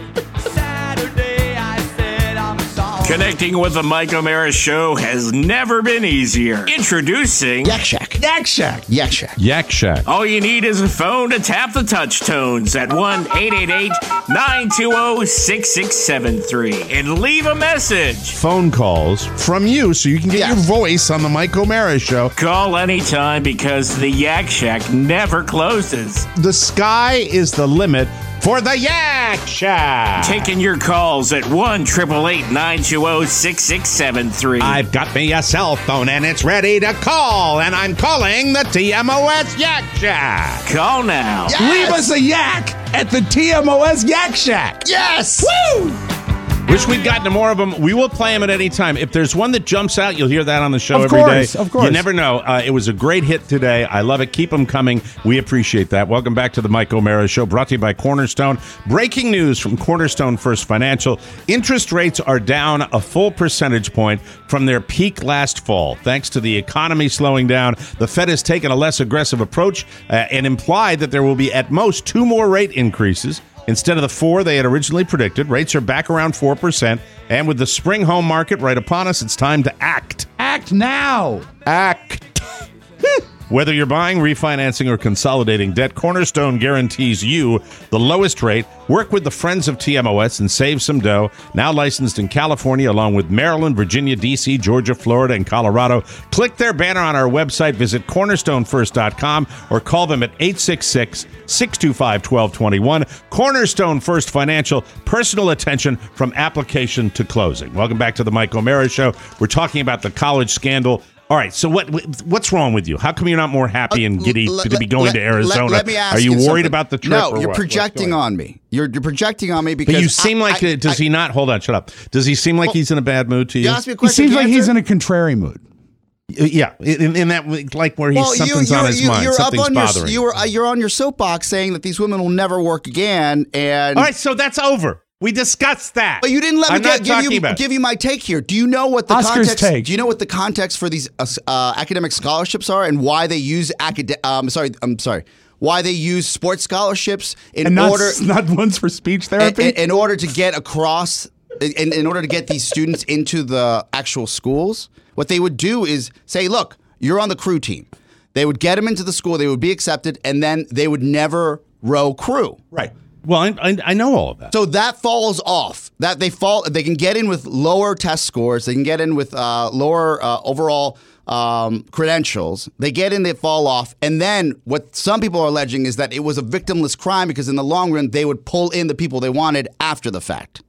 Connecting with the Mike O'Mara Show has never been easier. Introducing Yak Shack. Yak Shack. Yak Shack. Yak Shack. All you need is a phone to tap the touch tones at one eight eight eight, nine two zero, six six seven three and leave a message. Phone calls from you so you can get Yeah. your voice on the Mike O'Mara Show. Call anytime because the Yak Shack never closes. The sky is the limit for the Yak Shack. Taking your calls at one eight eight eight, nine two zero, six six seven three. I've got me a cell phone and it's ready to call, and I'm calling the T M O S Yak Shack. Call now. Yes. Leave us a yak at the T M O S Yak Shack. Yes. Woo! Wish we'd gotten to more of them. We will play them at any time. If there's one that jumps out, you'll hear that on the show Of every day. course, of course. You never know. Uh, it was a great hit today. I love it. Keep them coming. We appreciate that. Welcome back to the Mike O'Mara Show, brought to you by Cornerstone. Breaking news from Cornerstone First Financial. Interest rates are down a full percentage point from their peak last fall. Thanks to the economy slowing down, the Fed has taken a less aggressive approach uh, and implied that there will be at most two more rate increases. Instead of the four they had originally predicted, rates are back around four percent. And with the spring home market right upon us, it's time to act. Act now. Act. Whether you're buying, refinancing, or consolidating debt, Cornerstone guarantees you the lowest rate. Work with the friends of T M O S and save some dough. Now licensed in California, along with Maryland, Virginia, D C, Georgia, Florida, and Colorado. Click their banner on our website, visit cornerstone first dot com, or call them at eight six six, six two five, one two two one. Cornerstone First Financial, personal attention from application to closing. Welcome back to the Mike O'Mara Show. We're talking about the college scandal. All right, so what what's wrong with you? How come you're not more happy and giddy Uh, to be going let- to Arizona? Let, let me ask Are you, worried something. about the trip? No, or you're what? projecting on me. You're, you're projecting on me because But you seem I- like I- does I- he not? Hold on, shut up. Does he seem like Well, he's in a bad mood to you? You asked me a He question. seems can like you he's answer? in a contrary mood. Yeah, in, in that like where he's Well, you, something's you're, on his you, mind, you're up something's on bothering. your, you were, uh, you're on your soapbox saying that these women will never work again, and All right, so that's over. We discussed that. but you didn't let me I'm get, not give talking you about. give you my take here. Do you know what the Oscar's context? take. Do you know what the context for these uh, uh, academic scholarships are, and why they use acad- um, sorry, I'm sorry, why they use sports scholarships in And not, order not ones for speech in, therapy? in- in order to get across, in, in order to get these students into the actual schools. What they would do is say, look, you're on the crew team. They would get them into the school, they would be accepted, and then they would never row crew. Right. Well, I, I, I know all of that. So that falls off. That they fall, they can get in with lower test scores. They can get in with uh, lower uh, overall um, credentials. They get in, they fall off, and then what some people are alleging is that it was a victimless crime because in the long run they would pull in the people they wanted after the fact.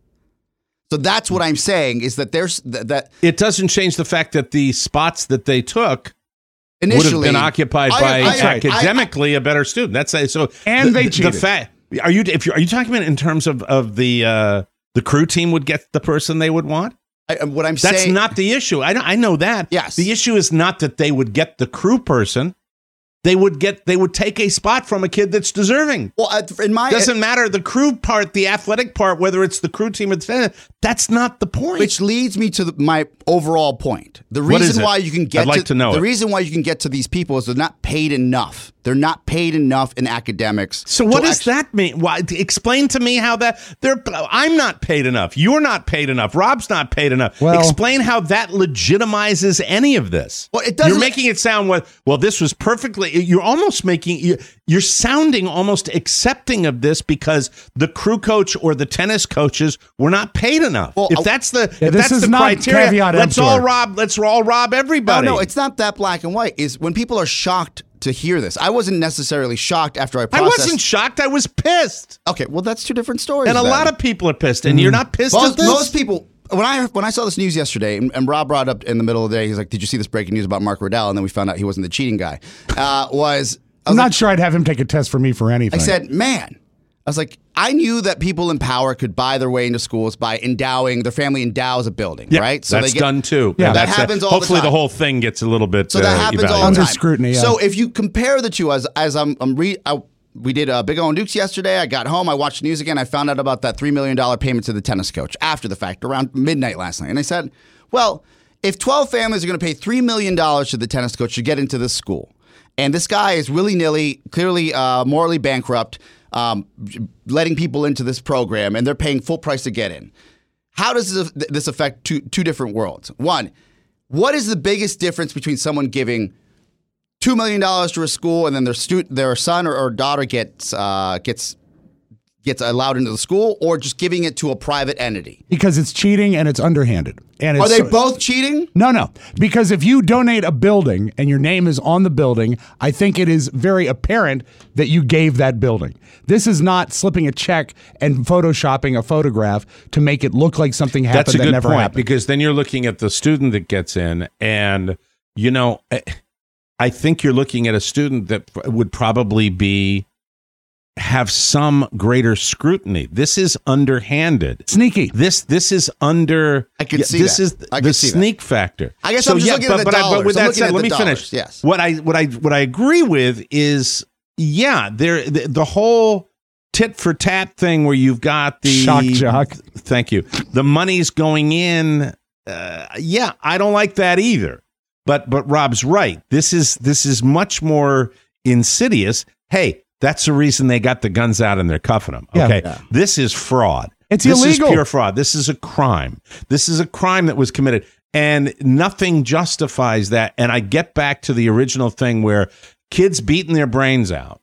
So that's what I'm saying is that there's th- that It doesn't change the fact that the spots that they took initially would have been occupied I- by I- I- academically a better student. That's a, so. And the, they the, cheated. The fact are you if you are you talking about in terms of of the uh, the crew team would get the person they would want? I, what I'm That's saying. not the issue. I, I know that. Yes. The issue is not that they would get the crew person. They would get. They would take a spot from a kid that's deserving. Well, uh, in my Doesn't matter the crew part, the athletic part, whether it's the crew team or the that's not the point. Which leads me to the, my overall point. The What is reason it? why you can get I'd like to know the it. reason why you can get to these people is they're not paid enough. They're not paid enough in academics. So what to does actu- that mean? Why? Explain to me how that they're. I'm not paid enough. You're not paid enough. Rob's not paid enough. Well- Explain how that legitimizes any of this. Well, it doesn't- You're making it sound what? Well, this was perfectly. You're almost making. You're, you're sounding almost accepting of this because the crew coach or the tennis coaches were not paid enough. Well, if I- that's the Yeah, if this that's is the not criteria, caveat let's emptor. all rob. Let's all rob No, everybody. no, it's not that black and white. Is when people are shocked to hear this. I wasn't necessarily shocked after I I processed. wasn't shocked. I was pissed. Okay, well that's two different stories. And a then. lot of people are pissed, and you're not pissed most, at this. most people. when I when I saw this news yesterday, and, and Rob brought up in the middle of the day, he's like, "Did you see this breaking news about Mark Riddell?" And then we found out he wasn't the cheating guy. Uh, was I I'm was not like, sure I'd have him take a test for me for anything. I said, "Man." I was like, I knew that people in power could buy their way into schools by endowing, their family endows a building, Yeah, right? So that's they get, done too. Yeah, That's that happens a, all hopefully the time. the whole thing gets a little bit So that uh, happens all the evaluated. time. Under scrutiny, yeah. So if you compare the two, as as I'm, I'm re, I, we did uh, Big O and Dukes yesterday. I got home, I watched the news again. I found out about that three million dollars payment to the tennis coach after the fact, around midnight last night. And I said, well, if twelve families are going to pay three million dollars to the tennis coach to get into this school, and this guy is willy-nilly, clearly uh, morally bankrupt, um, letting people into this program, and they're paying full price to get in. How does this, this affect two, two different worlds? One, what is the biggest difference between someone giving two million dollars to a school and then their student, their son or, or daughter gets uh, gets gets allowed into the school, or just giving it to a private entity? Because it's cheating and it's underhanded. And it's Are they so- both cheating? No, no. Because if you donate a building and your name is on the building, I think it is very apparent that you gave that building. This is not slipping a check and photoshopping a photograph to make it look like something happened That's a that good never point, happened. because then you're looking at the student that gets in, and you know, I- I think you're looking at a student that would probably be have some greater scrutiny. This is underhanded, sneaky. This this is under. I could yeah, see this that. is I the could see that. sneak factor. I guess So, I'm just yeah, looking but, at the but I- dollars. but with I'm that looking said, at let the me dollars, finish. yes. What I what I what I agree with is, yeah, there the, the whole tit for tat thing where you've got the Shock jock. Thank you. The money's going in. Uh, yeah, I don't like that either. But but Rob's right. This is this is much more insidious. Hey, that's the reason they got the guns out and they're cuffing them. Yeah. Okay, Yeah. this is fraud. It's this illegal. is pure fraud. This is a crime. This is a crime that was committed, and nothing justifies that. And I get back to the original thing where kids beating their brains out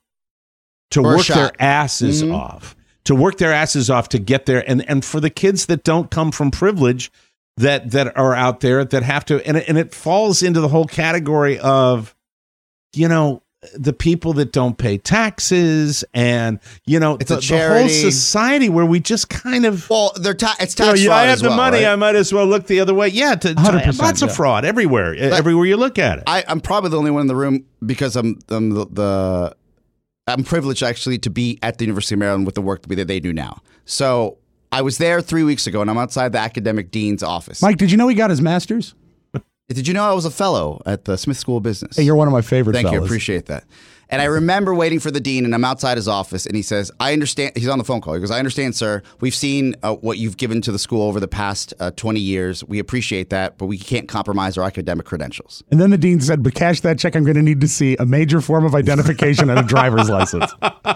to For a work shot. their asses Mhm. off, to work their asses off to get there, and and for the kids that don't come from privilege, that that are out there that have to, and it, and it falls into the whole category of, you know, the people that don't pay taxes, and you know, It's the, a charity. the whole society where we just kind of, Well, they're ta- it's you know, tax yeah, fraud I have as the well, money, right? I might as well look the other way. Yeah, to, one hundred percent, lots of yeah. fraud everywhere, everywhere you look at it. I, I'm probably the only one in the room because I'm, I'm the, the I'm privileged actually to be at the University of Maryland with the work that they do now. So I was there three weeks ago, and I'm outside the academic dean's office. Mike, did you know he got his master's? Did you know I was a fellow at the Smith School of Business? Hey, you're one of my favorite Thank you, fellas. appreciate that. And I remember waiting for the dean, and I'm outside his office, and he says, I understand. He's on the phone call. He goes, I understand, sir. We've seen uh, what you've given to the school over the past uh, twenty years. We appreciate that, but we can't compromise our academic credentials. And then the dean said, but cash that check, I'm going to need to see a major form of identification and a driver's license.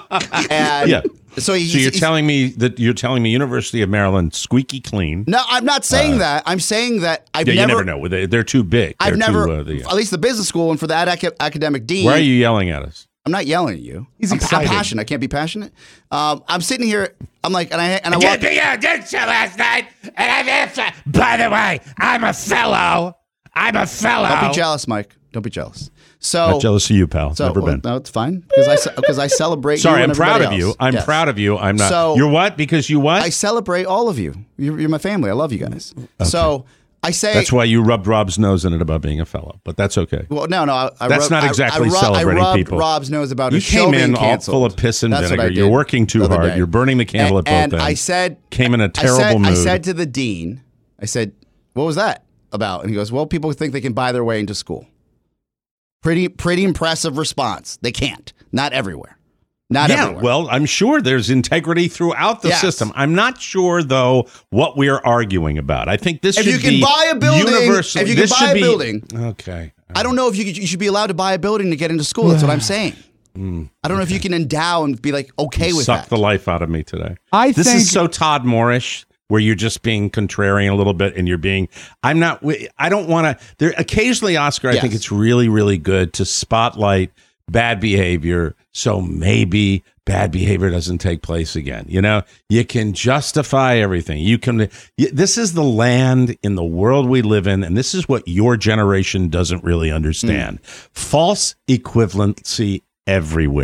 And Yeah. so, he, So you're he's- telling me that you're telling me University of Maryland squeaky clean? No, I'm not saying that. I'm saying that I've yeah, never. you never know. They- They're too big. I've They're never, Too, uh, the, at least the business school, and for that ac- academic dean. why are you yelling at us? I'm not yelling at you. He's I'm, excited. I'm passionate. I can't be passionate. Um, I'm sitting here. I'm like, and I and I I walk. did the audition last night, and I'm By the way, I'm a fellow. I'm a fellow. Don't be jealous, Mike. Don't be jealous. So Not jealous of you, pal. So, Never well, been. no, it's fine because I ce- because I celebrate. Sorry, you I'm and proud of everybody you. else. I'm Yes. proud of you. I'm not. So- you're what? Because you what? I celebrate all of you. You're, you're my family. I love you guys. So I say That's why you rubbed Rob's nose in it about being a fellow, but that's okay. Well, no, no. I, I That's rubbed- not I- exactly I, ru- celebrating I rubbed people. Rob's nose about You his show came being in all canceled. full of piss and That's what I vinegar. You're did working too the other hard. day. You're burning the candle and, at both and ends. I said, Came in a I terrible said, mood. I said to the dean, I said, "What was that about?" And he goes, "Well, people think they can buy their way into school." Pretty, pretty impressive response. They can't. Not everywhere. Not yeah, everywhere. well, I'm sure there's integrity throughout the Yes. system. I'm not sure, though, what we're arguing about. I think this If should you can be buy a building- universal. if you can This buy should a be- building- Okay. I don't know if you, could, you should be allowed to buy a building to get into school. That's what I'm saying. Mm, I don't know if you can endow and be like okay with suck that. the life out of me today. I this think- is so Todd Moorish, where you're just being contrarian a little bit, and you're being. I'm not. I don't want to. There occasionally, Oscar. I think Yes. it's really, really good to spotlight bad behavior, so maybe bad behavior doesn't take place again. You know, you can justify everything. You can. You, this is the land in the world we live in, and this is what your generation doesn't really understand. False equivalency everywhere.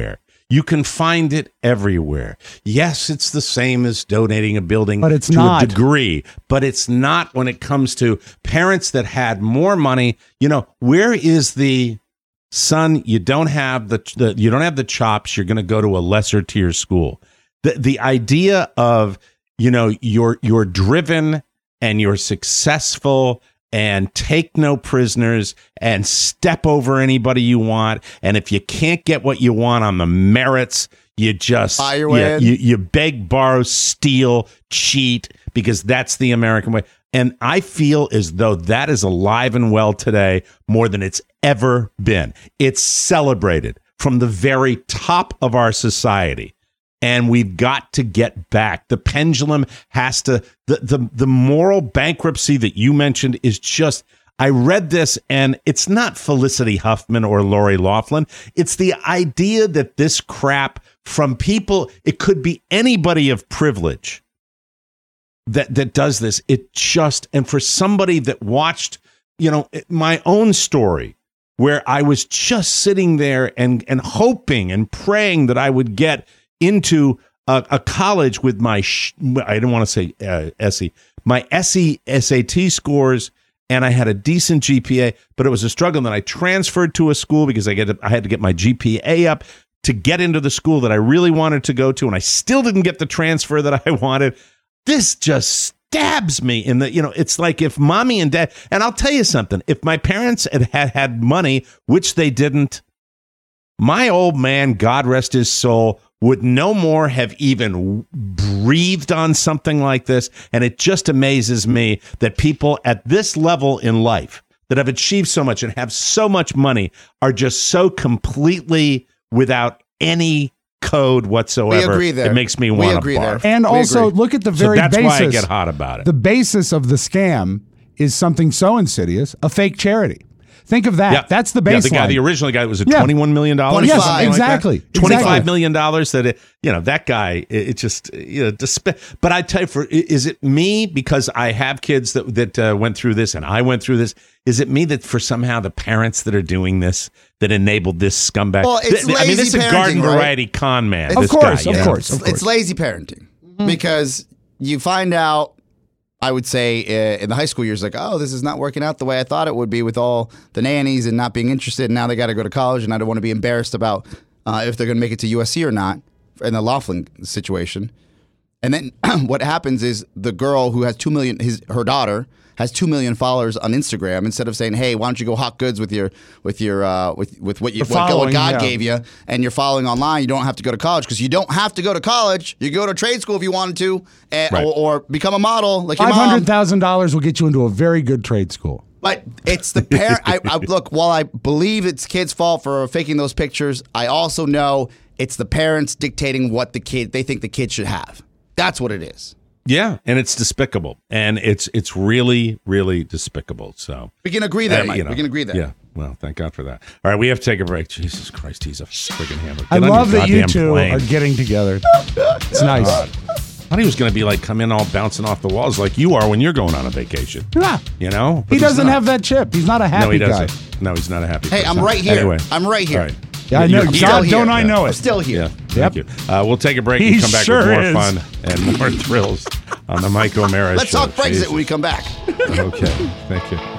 You can find it everywhere. Yes, it's the same as donating a building But it's to not. a degree, but it's not when it comes to parents that had more money. You know, where is the son? You don't have the, the you don't have the chops. You're going to go to a lesser tier school. The the idea of, you know, you're you're driven and you're successful and take no prisoners and step over anybody you want. And if you can't get what you want on the merits, you just Buy your you, way in. you, you beg, borrow, steal, cheat, because that's the American way. And I feel as though that is alive and well today more than it's ever been. It's celebrated from the very top of our society. And we've got to get back. The pendulum has to, the, the, the moral bankruptcy that you mentioned is just, I read this and it's not Felicity Huffman or Lori Loughlin. It's the idea that this crap from people, it could be anybody of privilege that, that does this. It just, and for somebody that watched, you know, my own story, where I was just sitting there and, and hoping and praying that I would get into a, a college with my, sh- I don't want to say uh, S E, my S E S A T scores, and I had a decent G P A, but it was a struggle. And then I transferred to a school because I get I had to get my G P A up to get into the school that I really wanted to go to, and I still didn't get the transfer that I wanted. This just stabs me in the, you know, it's like if mommy and dad, and I'll tell you something, if my parents had had, had money, which they didn't, my old man, God rest his soul, would no more have even breathed on something like this. And it just amazes me that people at this level in life that have achieved so much and have so much money are just so completely without any code whatsoever. We agree there. It makes me We want to agree barf. there. And We also, agree. look at the So very that's basis. why I get hot about it. The basis of the scam is something so insidious, a fake charity. Think of that. Yeah. That's the Yeah, baseline. the guy, the original guy, was it Yeah. twenty-one million dollars? Yes, something like exactly. that? twenty-five Exactly. million dollars that, it, you know, that guy, it, it just, you know, despair. But I tell you, for, is it me because I have kids that, that uh, went through this and I went through this? Is it me that for somehow the parents that are doing this, that enabled this scumbag? Well, it's Th- I mean, this is lazy a garden parenting, right? variety con man. Of this course, guy, of you know? course. It's, it's lazy parenting because you find out, I would say, uh, in the high school years, like, oh, this is not working out the way I thought it would be with all the nannies and not being interested. And now they got to go to college, and I don't want to be embarrassed about uh, if they're going to make it to U S C or not in the Laughlin situation. And then what happens is the girl who has two million, his her daughter has two million followers on Instagram. Instead of saying, "Hey, why don't you go hot goods with your with your uh, with with what you The what, following, what God yeah. gave you, and you're following online, you don't have to go to college because you don't have to go to college. You go to trade school if you wanted to, and, Right. or, or become a model like your Five mom." hundred thousand dollars will get you into a very good trade school. But it's the parent. I, I look. While I believe it's kids' fault for faking those pictures, I also know it's the parents dictating what the kid they think the kid should have. That's what it is. Yeah, and it's despicable, and it's it's really really despicable. So We can agree there, uh, Mike. you know, We can agree there. Yeah. Well, thank God for that. All right, we have to take a break. Jesus Christ, he's a friggin' hammer. Get I on your love that you goddamn two plane. are getting together. It's nice. God. I thought he was going to be like come in all bouncing off the walls like you are when you're going on a vacation. Yeah. You know, But He he's doesn't not. have that chip. He's not a No, happy he guy. doesn't. No, he's not a happy. Hey, I'm person. right here. Anyway, I'm right here. all right. Yeah, I know. You're- God, here. don't I know I'm it? still here. Yeah, thank you. Uh, we'll take a break He and come back sure with more is. fun and more thrills on the Mike O'Mara Let's Show. talk Brexit Jesus. when we come back. Okay, thank you.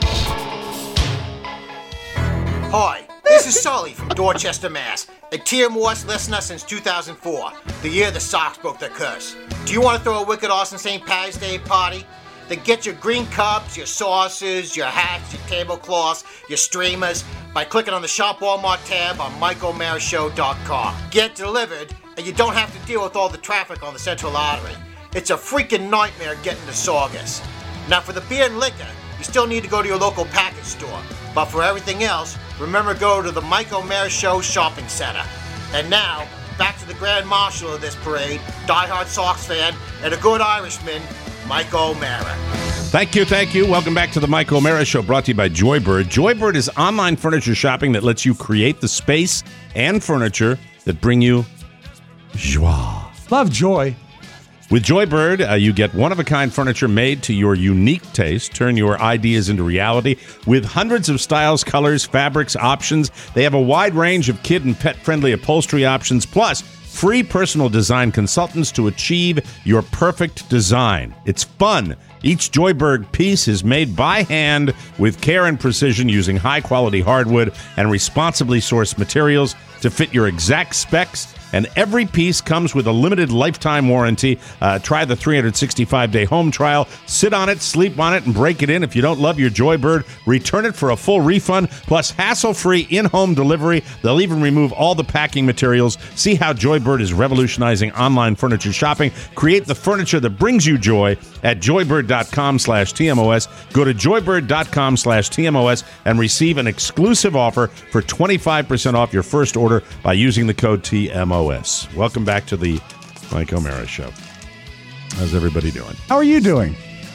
Hi, this is Sully from Dorchester, Mass. A T M Wars listener since two thousand four, the year the Sox broke their curse. Do you want to throw a wicked awesome Saint Patty's Day party? Then get your green cups, your saucers, your hats, your tablecloths, your streamers by clicking on the Shop Walmart tab on Mike O'Mara Show dot com. Get delivered, and you don't have to deal with all the traffic on the Central Artery. It's a freaking nightmare getting to Saugus. Now for the beer and liquor, you still need to go to your local package store. But for everything else, remember to go to the Mike O'Mara Show Shopping Center. And now, back to the Grand Marshal of this parade, diehard Sox fan, and a good Irishman, Mike O'Mara. Thank you, thank you. Welcome back to the Mike O'Mara Show, brought to you by Joybird. Joybird is online furniture shopping that lets you create the space and furniture that bring you joie. Love joy. With Joybird, uh, you get one-of-a-kind furniture made to your unique taste. Turn your ideas into reality. With hundreds of styles, colors, fabrics, options, they have a wide range of kid and pet-friendly upholstery options, plus free personal design consultants to achieve your perfect design. It's fun. Each Joybird piece is made by hand with care and precision using high-quality hardwood and responsibly sourced materials to fit your exact specs. And every piece comes with a limited lifetime warranty. Uh, try the three hundred sixty-five day home trial. Sit on it, sleep on it, and break it in. If you don't love your Joybird, return it for a full refund, plus hassle-free in-home delivery. They'll even remove all the packing materials. See how Joybird is revolutionizing online furniture shopping. Create the furniture that brings you joy at joybird.com slash TMOS. Go to joybird.com slash TMOS and receive an exclusive offer for twenty-five percent off your first order by using the code T M O S. Welcome back to the Mike O'Mara Show. How's everybody doing? How are you doing?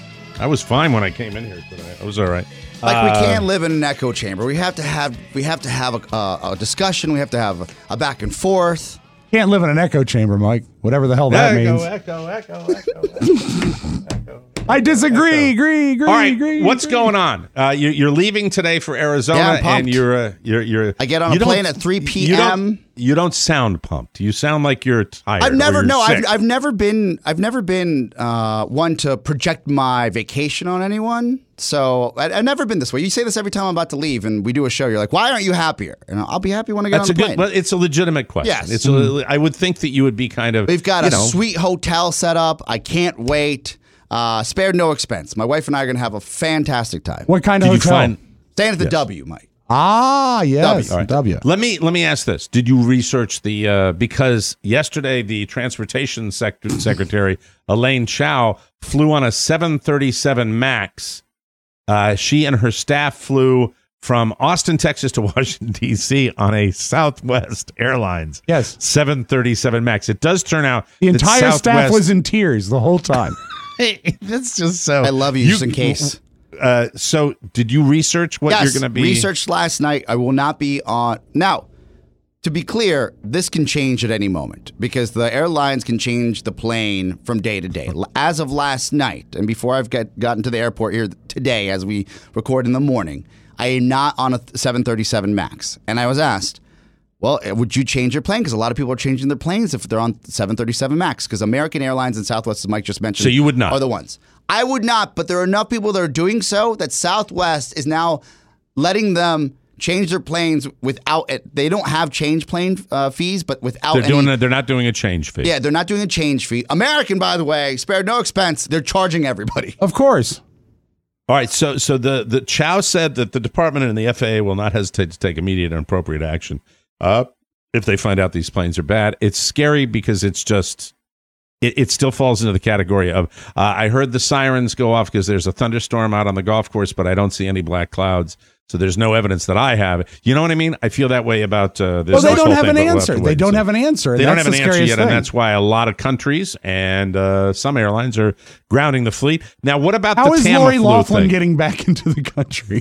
I was fine when I came in here today. I was all right. Like uh, we can't live in an echo chamber. We have to have we have to have a, a, a discussion. We have to have a, a back and forth. Can't live in an echo chamber, Mike. Whatever the hell that echo, means. Echo, echo, echo, echo, echo. I disagree. Agree. Agree. All right, agree. what's agree. going on? Uh, you, you're leaving today for Arizona, Yeah, I'm pumped. and you're uh, you're you're. I get on you a don't- plane at three You p.m. don't, you don't sound pumped. You sound like you're tired. I've or never you're no. I've, sick. I've never been. I've never been uh, one to project my vacation on anyone. So I, I've never been this way. You say this every time I'm about to leave, and we do a show. You're like, "Why aren't you happier?" And I'll be happy when I get That's on a the good, plane. but it's a legitimate question. Yes. It's a, I would think that you would be kind of. We've got you a know, sweet hotel set up. I can't wait. Uh, spared no expense. My wife and I are going to have a fantastic time. What kind of Did you hotel? find- Staying at the Yes. W, Mike. Ah, yes. All right. W. Let me let me ask this: did you research the uh, because yesterday the transportation sector, secretary Elaine Chao flew on a seven thirty-seven Max. Uh, she and her staff flew from Austin, Texas to Washington D C on a Southwest Airlines. Yes, seven thirty-seven Max. It does turn out The that entire staff Southwest- was in tears the whole time. Hey, that's just so. I love you, just in case. Uh, so, did you research what yes, you're going to be? researched last night. I will not be on now. To be clear, this can change at any moment because the airlines can change the plane from day to day. As of last night, and before I've get, gotten to the airport here today, as we record in the morning, I am not on a seven thirty-seven Max. And I was asked, well, would you change your plane? Because a lot of people are changing their planes if they're on seven thirty-seven Max. Because American Airlines and Southwest, as Mike just mentioned, So you would not? are the ones. I would not, but there are enough people that are doing so that Southwest is now letting them change their planes without it. They don't have change plane uh, fees, but without They're any, doing. A, they're not doing a change fee. Yeah, they're not doing a change fee. American, by the way, spared no expense. They're charging everybody. Of course. All right, so so the the Chow said that the department and the F A A will not hesitate to take immediate and appropriate action uh, if they find out these planes are bad. It's scary because it's just it, it still falls into the category of uh, I heard the sirens go off because there's a thunderstorm out on the golf course, but I don't see any black clouds, so there's no evidence that I have. You know what I mean? I feel that way about uh, this. Well, they this don't whole have thing, an but we'll have answer. to wait They and don't see. have an answer. They and don't that's have an the answer scariest yet, thing. and that's why a lot of countries and uh, some airlines are grounding the fleet. Now, what about How the is Lori Tamiflu Laughlin thing? getting back into the country?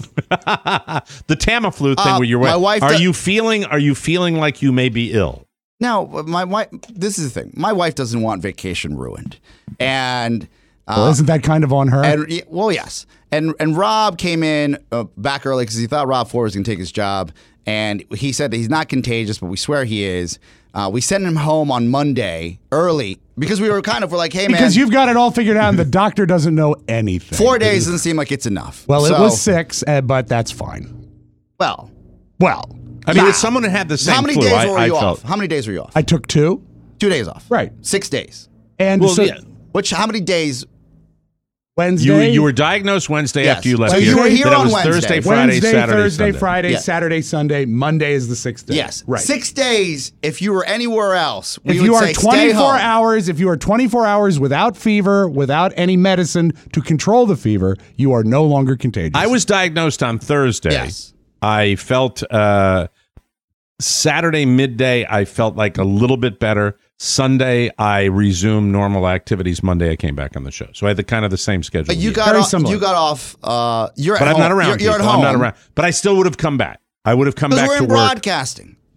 The Tamiflu thing Uh, where you're my right. wife Are does- you feeling? Are you feeling like you may be ill? No, my wife. This is the thing. My wife doesn't want vacation ruined, and uh, well, isn't that kind of on her? And y- well, yes. And and Rob came in uh, back early because he thought Rob Ford was going to take his job, and he said that he's not contagious, but we swear he is. Uh, we sent him home on Monday early because we were kind of we're like, hey man, because you've got it all figured out and the doctor doesn't know anything. four days doesn't seem like it's enough. Well, So- it was six, uh, but that's fine. Well, well. I mean, Nah. if someone had the same How many flu, days I, were I you felt. off? How many days were you off? I took two. Two days off. Right. Six days. And Well, so yeah. Which? How many days? Wednesday. You you were diagnosed Wednesday Yes. after you left So here. you were here Then it on was Wednesday. Thursday, Friday, Wednesday, Saturday, Thursday, Sunday. Friday, Yeah. Saturday, Sunday. Monday is the sixth day. Yes. Right. Six days. If you were anywhere else, we If would you are say stay twenty-four home. hours, if you are twenty-four hours without fever, without any medicine to control the fever, you are no longer contagious. I was diagnosed on Thursday. Yes. I felt uh, Saturday midday. I felt like a little bit better. Sunday, I resumed normal activities. Monday, I came back on the show. So I had the kind of the same schedule. But you here. got Very off, similar. you got off. Uh, you're but at I'm home. not around. You're, you're at people. home. I'm not around. But I still would have come back. I would have come Because back we're to in work. broadcasting.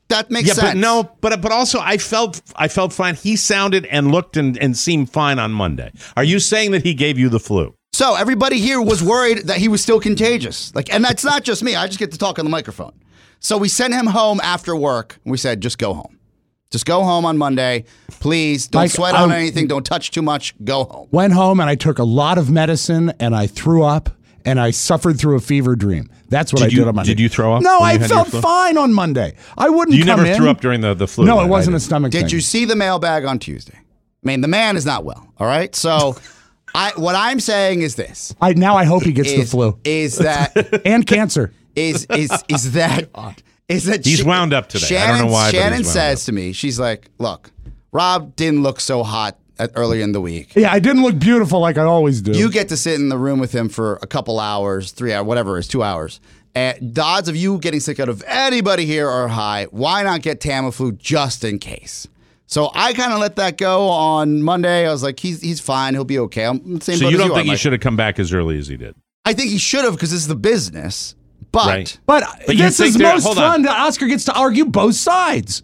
that makes yeah, sense. but no, but but also I felt I felt fine. He sounded and looked and, and seemed fine on Monday. Are you saying that he gave you the flu? So everybody here was worried that he was still contagious. Like, and that's not just me. I just get to talk on the microphone. So we sent him home after work. We said, just go home. Just go home on Monday. Please don't Like, sweat um, on anything. Don't touch too much. Go home. Went home and I took a lot of medicine and I threw up and I suffered through a fever dream. That's what Did I you- did on Monday. did you throw up No, when I you had felt your flu? fine on Monday. I wouldn't You come never in. threw up during the, the flu. No, night, it wasn't I a stomach Did thing. you see the mailbag on Tuesday? I mean, the man is not well. All right. So I what I'm saying is this. I now I hope he gets the is, flu. Is that and cancer. Is is is that is that He's Sh- wound up today. I Shannon, don't know why, but Shannon he's wound says to me, she's like, "Look, Rob didn't look so hot at, earlier in the week. Yeah, I didn't look beautiful like I always do. You get to sit in the room with him for a couple hours, three hours, whatever it is, two hours. And the odds of you getting sick out of anybody here are high. Why not get Tamiflu just in case?" So I kind of let that go on Monday. I was like, he's he's fine. He'll be okay. I'm the same So boat you as don't are, think he Mike. should have come back as early as he did? I think he should have because this is the business. But Right. But, But you this think is there- most hold on. fun. that Oscar gets to argue both sides.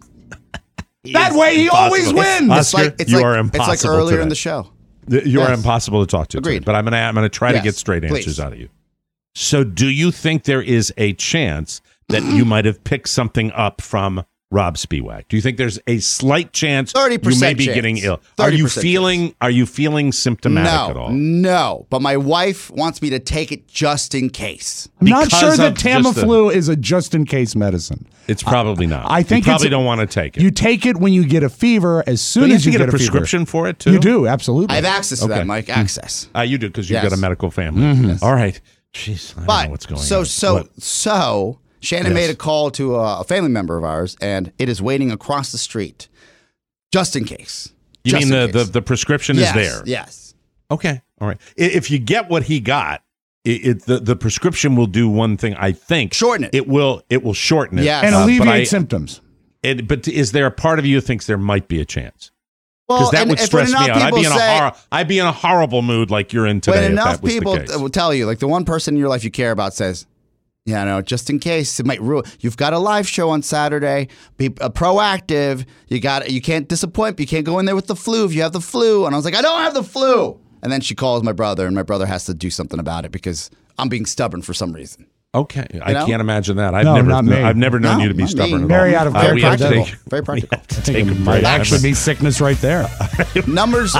that is way he always impossible. wins. It's like, it's you like, are it's like impossible earlier today. in the show. Th- You are Yes. impossible to talk to. Agreed. Today, but I'm gonna I'm gonna try to Yes, get straight please. answers out of you. So, do you think there is a chance that you might have picked something up from Rob Spiewak? Do you think there's a slight chance thirty you percent may be chance. getting ill? Are you thirty percent feeling Are you feeling symptomatic no, at all? No, but my wife wants me to take it just in case. I'm not Because sure that of just the- Tamiflu is a just-in-case medicine. It's probably not. I think you probably it's- don't want to take it. You take it when you get a fever. As soon Don't you as have you to get a fever. prescription for it too? You do, absolutely. I have access to Okay. that, Mike. Access. Uh, you do because you've Yes. got a medical family. Mhm. All right. Jeez, I don't But know what's going so on. so What? so Shannon Yes. made a call to a, a family member of ours, and it is waiting across the street, just in case. You Just mean in the, the case. the prescription Yes, is there? Yes. Okay. All right. I- If you get what he got, it, it the, the prescription will do one thing. I think Shorten it. It will it will shorten it Yes. and Uh, but alleviate I- symptoms. It, but is there a part of you that thinks there might be a chance? Because Well, that and would if stress me enough out. I'd be in people a say- hor- I'd be in a horrible mood like you're in today. When if enough that was people the case. t- will tell you, like the one person in your life you care about says, "Yeah, no, just in case it might ruin. You've got a live show on Saturday. Be uh, proactive. You got. You can't disappoint. You can't go in there with the flu if you have the flu." And I was like, "I don't have the flu." And then she calls my brother, and my brother has to do something about it because I'm being stubborn for some reason. Okay, I know? can't imagine that. I've No, never, not me. I've never known No, you to be not stubborn me. at Very all. out of Uh, very we have to practical. take, Very we practical. have to I take think a it break. might actually be sickness right there. Numbers.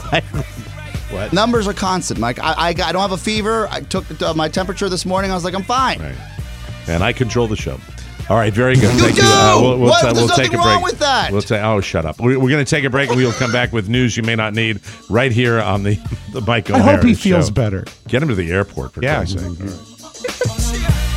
What? Numbers are constant, Mike. I, I, got- I don't have a fever. I took uh, my temperature this morning. I was like, I'm fine. Right. And I control the show. All right, very good. You Thank do! you. Uh, we'll we'll, What? ta- There's we'll take a nothing break. wrong with that. We'll say, oh, shut up. We're, we're going to take a break, and we'll come back with news you may not need right here on the the Mike I O'Hara hope he feels show. better. Get him to the airport for Yeah. Christ's sake.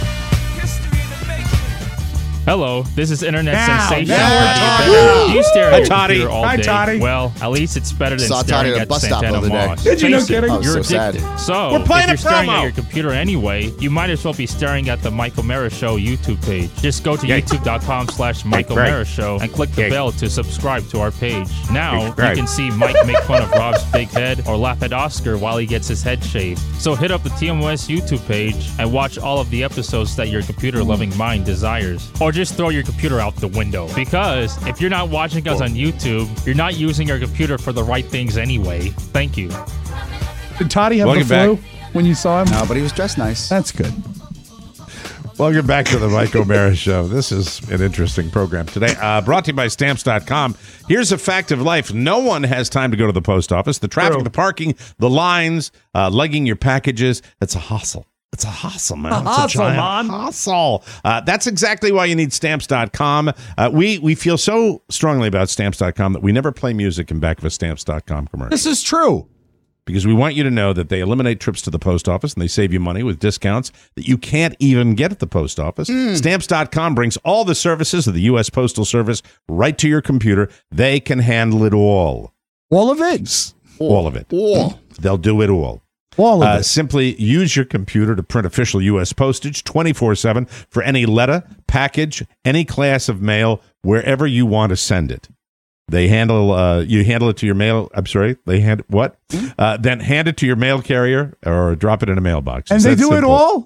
Hello, this is internet Now, sensation. now How we're do you talking. better? Do you stare Hi, at your Toddy. computer all Hi, day? Toddy. Well, at least it's better than Saw Toddy staring at the at bus stop the Santana other day. Moss. Did you? No Face it, kidding? Oh, You're so sad. addicted. So, We're playing if a you're staring promo. at your computer anyway, you might as well be staring at the Mike O'Mara Show YouTube page. Just go to Yeah. youtube.com slash Mike Right. O'Mara Show and click the Yeah. bell to subscribe to our page. Now, Right. you can see Mike make fun of Rob's big head or laugh at Oscar while he gets his head shaved. So hit up the T M O S YouTube page and watch all of the episodes that your computer-loving mind desires. Or just throw your computer out the window. Because if you're not watching us on YouTube, you're not using your computer for the right things anyway. Thank you. Did Toddy have Welcome the flu back. when you saw him? No, but he was dressed nice. That's good. Welcome back to the Mike O'Mara Show. This is an interesting program today. Uh, brought to you by Stamps dot com. Here's a fact of life. No one has time to go to the post office. The traffic, True. the parking, the lines, uh, lugging your packages. It's a hustle. It's a hustle, man. A It's hustle, giant man. hustle. Uh, that's exactly why you need Stamps dot com. Uh, we, we feel so strongly about Stamps dot com that we never play music in back of a Stamps dot com commercial. This is true. Because we want you to know that they eliminate trips to the post office and they save you money with discounts that you can't even get at the post office. Stamps dot com brings all the services of the U S Postal Service right to your computer. They can handle it all. All of it. All of it. All. They'll do it all. All of Uh, it. simply use your computer to print official U S postage twenty-four seven for any letter, package, any class of mail, wherever you want to send it. They handle uh, you handle it to your mail. I'm sorry, they hand what? Uh, then hand it to your mail carrier or drop it in a mailbox. And It's they that do it simple. all?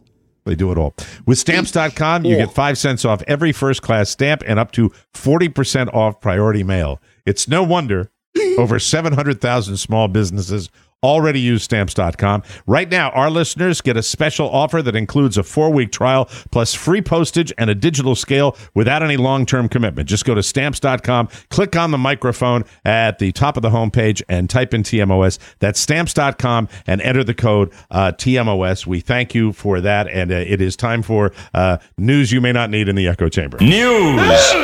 They do it all. With Stamps dot com, you get five cents off every first-class stamp and up to forty percent off priority mail. It's no wonder over seven hundred thousand small businesses already use Stamps dot com. Right now, our listeners get a special offer that includes a four-week trial plus free postage and a digital scale without any long-term commitment. Just go to Stamps dot com, click on the microphone at the top of the homepage, and type in T M O S. That's Stamps dot com, and enter the code uh, T M O S. We thank you for that, and uh, it is time for uh, news you may not need in the echo chamber. News!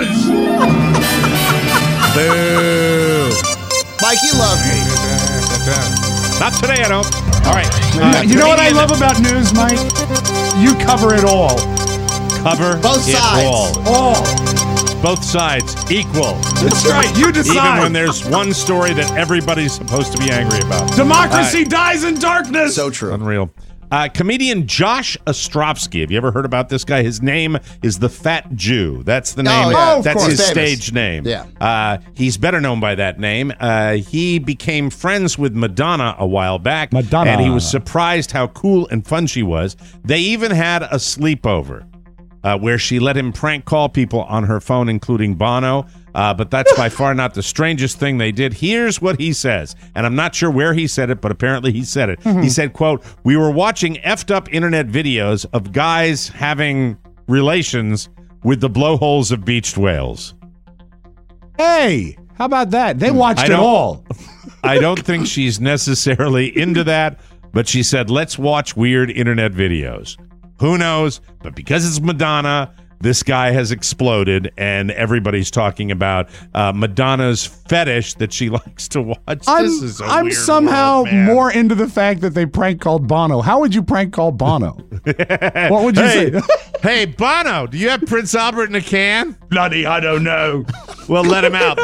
Boo! Mikey, love me. Not today, I don't. All right. Uh, you know what I love about news, Mike? You cover it all. Cover Both it sides. all. All. Both sides equal. That's right. You decide. Even when there's one story that everybody's supposed to be angry about. Democracy Uh, dies in darkness. So true. Unreal. Uh, comedian Josh Ostrovsky. Have you ever heard about this guy? His name is the Fat Jew. That's the name. Oh, yeah. That's Of his course. stage name. Yeah. Uh, he's better known by that name. Uh, he became friends with Madonna a while back. Madonna. And he was surprised how cool and fun she was. They even had a sleepover uh, where she let him prank call people on her phone, including Bono. Uh, but that's by far not the strangest thing they did. Here's what he says, and I'm not sure where he said it, but apparently he said it. Mm-hmm. He said, quote, "We were watching effed up internet videos of guys having relations with the blowholes of beached whales." Hey, how about that? They watched I it don't- all. I don't think she's necessarily into that, but she said, let's watch weird internet videos. Who knows? But because it's Madonna, this guy has exploded, and everybody's talking about uh, Madonna's fetish that she likes to watch. I'm, this is a I'm weird somehow world, man. more into the fact that they prank called Bono. How would you prank call Bono? What would you hey, say? hey, Bono, do you have Prince Albert in a can? Bloody, I don't know. Well, let him out.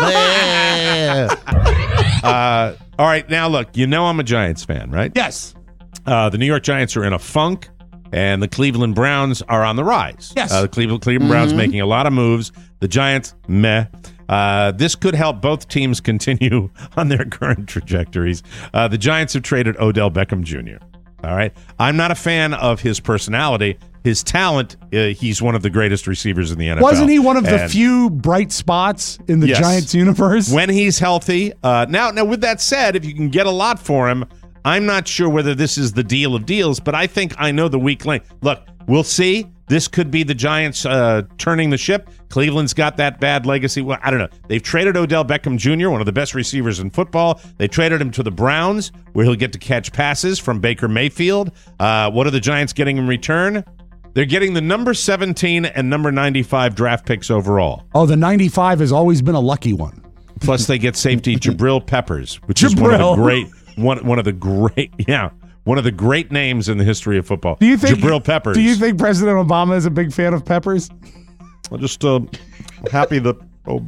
uh, all right, now look, you know I'm a Giants fan, right? Yes. Uh, the New York Giants are in a funk, and the Cleveland Browns are on the rise. Yes. Uh, the Cleveland, Cleveland Browns making a lot of moves. The Giants, meh. Uh, this could help both teams continue on their current trajectories. Uh, the Giants have traded Odell Beckham Junior All right. I'm not a fan of his personality. His talent, uh, he's one of the greatest receivers in the N F L. Wasn't he one of the And- few bright spots in the Yes. Giants universe? when he's healthy. Uh, now, now, with that said, if you can get a lot for him, I'm not sure whether this is the deal of deals, but I think I know the weak link. Look, we'll see. This could be the Giants uh, turning the ship. Cleveland's got that bad legacy. Well, I don't know. They've traded Odell Beckham Junior, one of the best receivers in football. They traded him to the Browns, where he'll get to catch passes from Baker Mayfield. Uh, what are the Giants getting in return? They're getting the number seventeen and number ninety-five draft picks overall. Oh, the ninety-five has always been a lucky one. Plus, they get safety Jabril Peppers, which is one of the Jabril. great one one of the great yeah one of the great names in the history of football. Do you think Jabril Peppers? Do you think President Obama is a big fan of peppers? I'm just uh, happy that O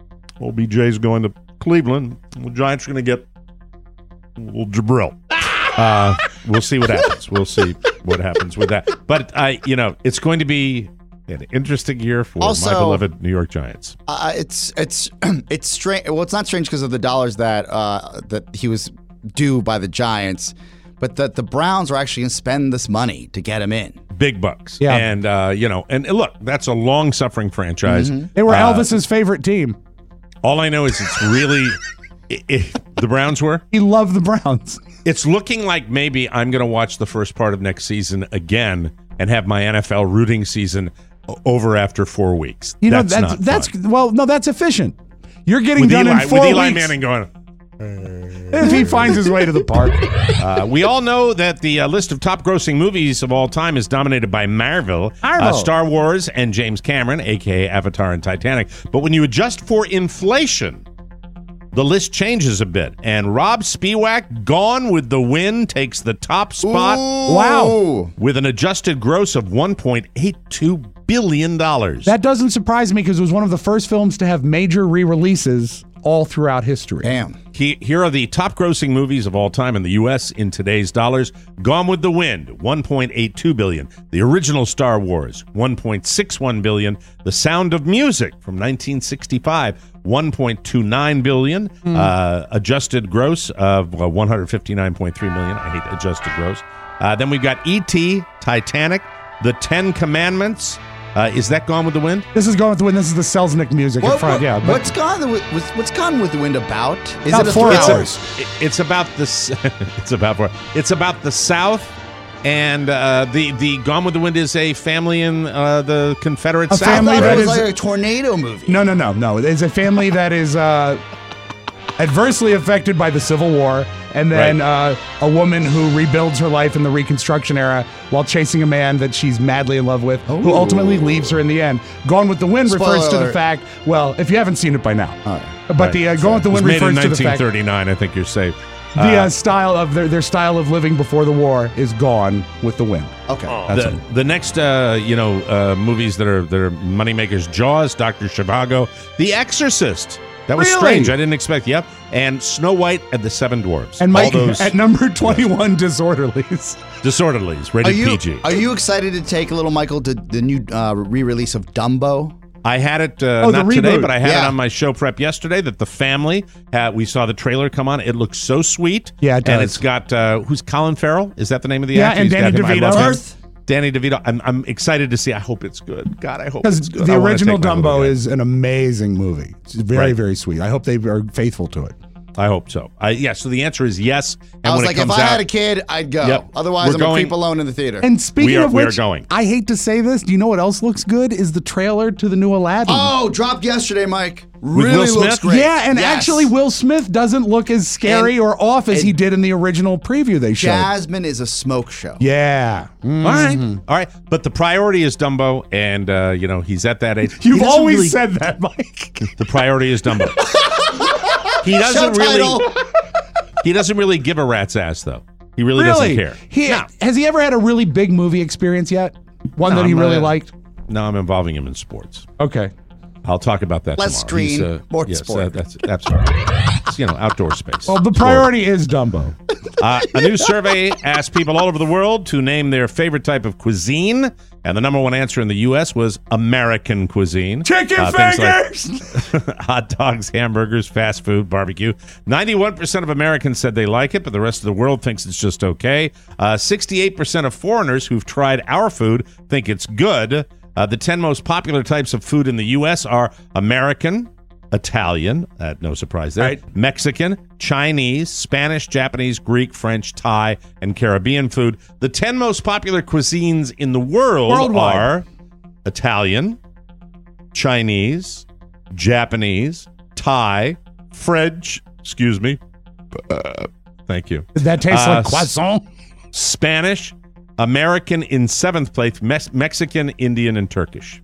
B J's going to Cleveland. The Giants are going to get well, Jabril. Uh, we'll see what happens. We'll see what happens with that. But I, you know, it's going to be an interesting year for Also- my beloved New York Giants. Uh, it's it's it's strange. Well, it's not strange because of the dollars that uh, that he was due by the Giants, but that the Browns are actually going to spend this money to get him in. Big bucks. Yeah. And, uh, you know, and look, that's a long suffering franchise. They were Uh, Elvis's favorite team. All I know is it's really i i the Browns were. He loved the Browns. It's looking like maybe I'm going to watch the first part of next season again and have my N F L rooting season o- over after four weeks. You know that's that's not that's fun. well, no, that's efficient. You're getting with done Eli, in four with Eli weeks. Manning going. If he finds his way to the park. Uh, we all know that the uh, list of top grossing movies of all time is dominated by Marvel, Marvel. Uh, Star Wars, and James Cameron, a k a. Avatar and Titanic. But when you adjust for inflation, the list changes a bit. And Rob Spiewak, Gone with the Wind, takes the top spot. Wow. With an adjusted gross of one point eight two billion dollars. That doesn't surprise me because it was one of the first films to have major re-releases all throughout history. Damn. He, here are the top grossing movies of all time in the U S in today's dollars. Gone with the Wind, one point eight two billion dollars. The original Star Wars, one point six one billion dollars. The Sound of Music from nineteen sixty-five, one point two nine billion dollars. Mm. Uh, adjusted gross of uh, one hundred fifty-nine point three million dollars. I hate adjusted gross. Uh, then we've got E T, Titanic, The Ten Commandments. Uh, is that Gone with the Wind? This is Gone with the Wind. This is the Selznick music What- in front. what- Yeah. but- what's gone the, wi- with what's gone with the wind about? Is About it a four thriller? hours. It- It's about the. s- It's about four. It's about the South, and uh, the the Gone with the Wind is a family in uh, the Confederate A South. family I thought that it was is- like a tornado movie. No, no, no, no. It's a family that is uh, adversely affected by the Civil War, and then uh, a woman who rebuilds her life in the Reconstruction era while chasing a man that she's madly in love with, who Ooh. ultimately leaves her in the end. Gone with the Wind Spoiler refers to the alert. fact, well, if you haven't seen it by now, but Right. the uh, Gone with the It was Wind made in refers to the nineteen fact thirty-nine. I think you're safe. the Uh, uh, style of their, their style of living before the war is gone with the wind. Okay. That's the, it. the next, uh, you know, uh, movies that are that are moneymakers: Jaws, Doctor Zhivago, The Exorcist. That was Really? strange. I didn't expect. Yep, and Snow White and the Seven Dwarfs. And Mike, all those at number twenty-one, Disorderlies. Disorderlies, Are rated you P G. are you excited to take little Michael to the new uh, re-release of Dumbo? I had it uh, Oh, the not today, reboot. but I had Yeah. it on my show prep yesterday. That the family had, we saw the trailer come on. It looks so sweet. Yeah, it And does. it's got uh, who's Colin Farrell? Is that the name of the Yeah, actor? and He's Danny got him. I DeVito. love him. Earth. Danny DeVito. I'm I'm excited to see. I hope it's good. God, I hope Because it's good. the I wanna original take my little Dumbo guy. is an amazing movie. It's very, Right. very sweet. I hope they are faithful to it. I hope so. I, yeah. So the answer is yes. And I was when like, it if comes I out, had a kid, I'd go. Yep. Otherwise, We're I'm going- gonna creep alone in the theater. And speaking We are- of we are which, going. I hate to say this. Do you know what else looks good? Is the trailer to the new Aladdin. oh, dropped yesterday, Mike. With Really Will looks Smith? great. Yeah, and Yes. actually, Will Smith doesn't look as scary And- or off as and he did in the original preview they showed. Jasmine is a smoke show. Yeah. All right, all right. But the priority is Dumbo, and uh, you know he's at that age. He You've doesn't always really- said that, Mike. the priority is Dumbo. he Show doesn't really. title. He doesn't really give a rat's ass, though. He really, Really? doesn't care. He, No. Has he ever had a really big movie experience yet? One No, that he I'm really not- liked? No, I'm involving him in sports. Okay. I'll talk about that Less tomorrow. He's, screen, more yes, sport. uh, that's absolutely. It's, you know, outdoor space. Well, the Sport. priority is Dumbo. Uh, a new survey asked people all over the world to name their favorite type of cuisine, and the number one answer in the U S was American cuisine. Chicken Uh, things like fingers! hot dogs, hamburgers, fast food, barbecue. ninety-one percent of Americans said they like it, but the rest of the world thinks it's just okay. Uh, sixty-eight percent of foreigners who've tried our food think it's good. Uh, the ten most popular types of food in the U S are American, Italian, uh, no surprise there, Right. Mexican, Chinese, Spanish, Japanese, Greek, French, Thai, and Caribbean food. The ten most popular cuisines in the world Worldwide. are Italian, Chinese, Japanese, Thai, French, excuse me. Uh, thank you. Does that taste Uh, like croissant? Spanish, American in seventh place, Mex- Mexican, Indian, and Turkish.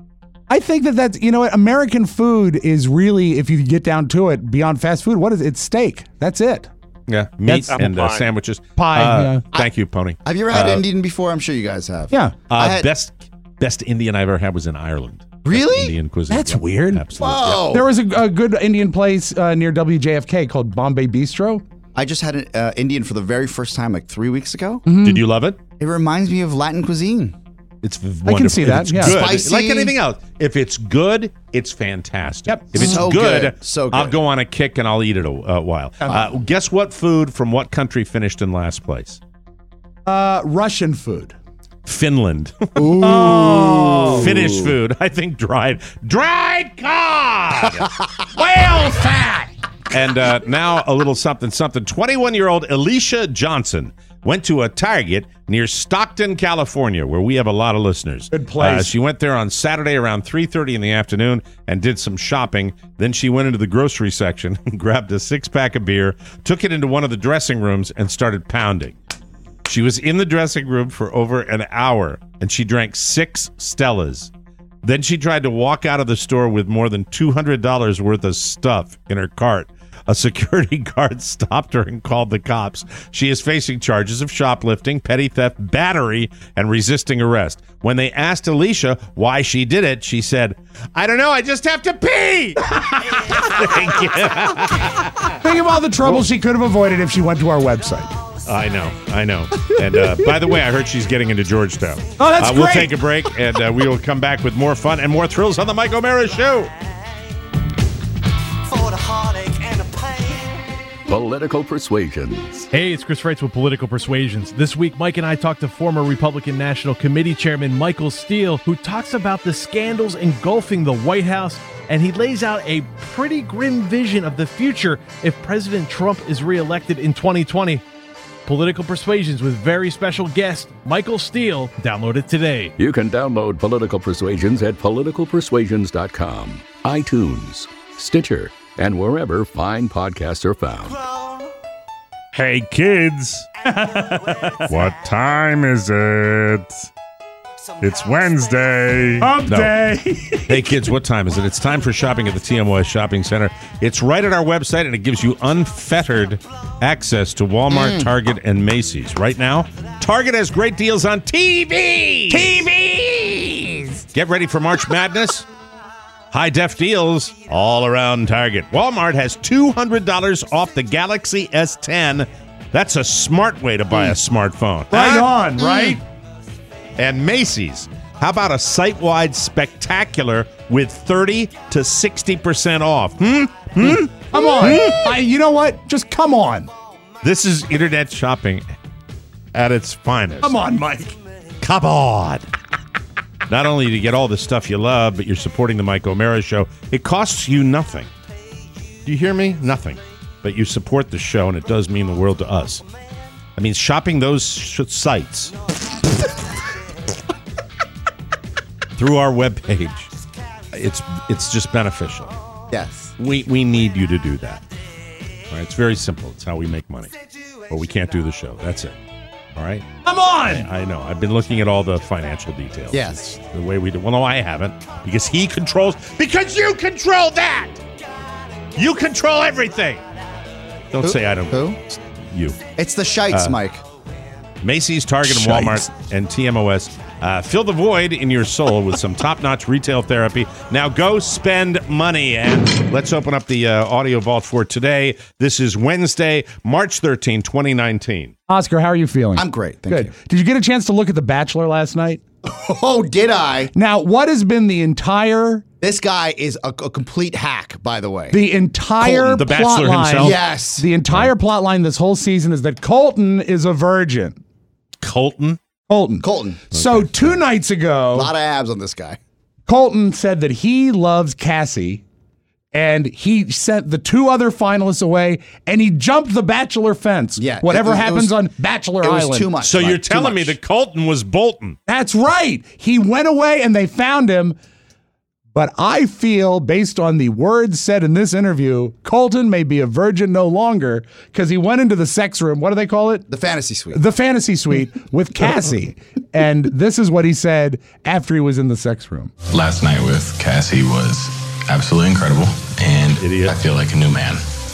I think that that's, you know what, American food is really, if you get down to it, beyond fast food, what is it? It's steak. That's it. Yeah, meat That's- and uh, Apple pie. sandwiches. Pie, Uh, yeah. Thank you, Pony. Have you ever had Uh, Indian before? I'm sure you guys have. Yeah. I Uh, had- best best Indian I ever had was in Ireland. Best Really? Indian cuisine. That's Yep, weird. Absolutely. Whoa. There was a, a good Indian place uh, near W J F K called Bombay Bistro. I just had an uh, Indian for the very first time like three weeks ago. Mm-hmm. Did you love it? It reminds me of Latin cuisine. It's I can wonderful. see If that, it's yeah. good, Spicy. like anything else. If it's good, it's fantastic. Yep. If it's So good, good. So I'll good. go on a kick and I'll eat it a, a while. Uh, guess what food from what country finished in last place? Uh, Russian food. Finland. Ooh. Oh. Finnish food. I think dried dried cod. Whale fat. And uh, now a little something something. twenty-one-year-old Alicia Johnson went to a Target near Stockton, California, where we have a lot of listeners. Good place. Uh, she went there on Saturday around three thirty in the afternoon and did some shopping. Then she went into the grocery section, grabbed a six-pack of beer, took it into one of the dressing rooms, and started pounding. She was in the dressing room for over an hour, and she drank six Stellas. Then she tried to walk out of the store with more than two hundred dollars worth of stuff in her cart. A security guard stopped her and called the cops. She is facing charges of shoplifting, petty theft, battery, and resisting arrest. When they asked Alicia why she did it, she said, "I don't know, I just have to pee." Thank you. Think of all the trouble she could have avoided if she went to our website. I know, I know. And uh, by the way, I heard she's getting into Georgetown. Oh, that's uh, We'll great. take a break, and uh, we will come back with more fun and more thrills on the Mike O'Mara Show. For the heartache and the pain, Political Persuasions. Hey, it's Chris Reitz with Political Persuasions. This week, Mike and I talked to former Republican National Committee Chairman Michael Steele, who talks about the scandals engulfing the White House, and he lays out a pretty grim vision of the future if President Trump is reelected in twenty twenty. Political Persuasions with very special guest Michael Steele. Download it today. You can download Political Persuasions at political persuasions dot com, iTunes, Stitcher, and wherever fine podcasts are found. Hey, kids. What time is it? It's Wednesday. Hump No. day. Hey, kids, what time is it? It's time for shopping at the T M O S Shopping Center. It's right at our website, and it gives you unfettered access to Walmart, Mm. Target, and Macy's. Right now, Target has great deals on T V. T Vs! Get ready for March Madness. High-def deals all around Target. Walmart has two hundred dollars off the Galaxy S ten. That's a smart way to buy a smartphone. Right Huh? on, right? And Macy's, how about a site-wide spectacular with thirty to sixty percent off? Hmm? Hmm? Come on. Hmm? I, you know what? Just come on. This is internet shopping at its finest. Come on, Mike. Come on. Not only do you get all the stuff you love, but you're supporting the Mike O'Mara Show. It costs you nothing. Do you hear me? Nothing. But you support the show, and it does mean the world to us. I mean, shopping those sh- sites through our webpage, it's it's just beneficial. Yes. We we need you to do that. All right, it's very simple. It's how we make money. But we can't do the show. That's it. All right? Come on. I, I know. I've been looking at all the financial details. Yes. It's the way we do. Well, no, I haven't. Because he controls. Because you control that. You control everything. Don't Who? say I don't. Who? You. It's the shites, Uh, Mike. Macy's, Target, and Walmart, and T M O S. Uh, fill the void in your soul with some top-notch retail therapy. Now go spend money. And let's open up the uh, audio vault for today. This is Wednesday, March thirteenth, twenty nineteen. Oscar, how are you feeling? I'm great. Thank Good. you. Did you get a chance to look at The Bachelor last night? Oh, did I? Now, what has been the entire This guy is a, a complete hack, by the way. the entire Colton, the plot Bachelor line? himself? Yes. The entire plot line this whole season is that Colton is a virgin. Colton? Colton. Colton. So two nights A ago, lot of abs on this guy. Colton said that he loves Cassie, and he sent the two other finalists away, and he jumped the Bachelor fence. Yeah, Whatever it was- it happens was- on Bachelor It Island. was too much. So Mike, you're too telling me much. that Colton was Bolton? That's right. He went away, and they found him. But I feel, based on the words said in this interview, Colton may be a virgin no longer because he went into the sex room. What do they call it? The fantasy suite. The fantasy suite with Cassie. And this is what he said after he was in the sex room. Last night with Cassie was absolutely incredible, and Idiot. I feel like a new man.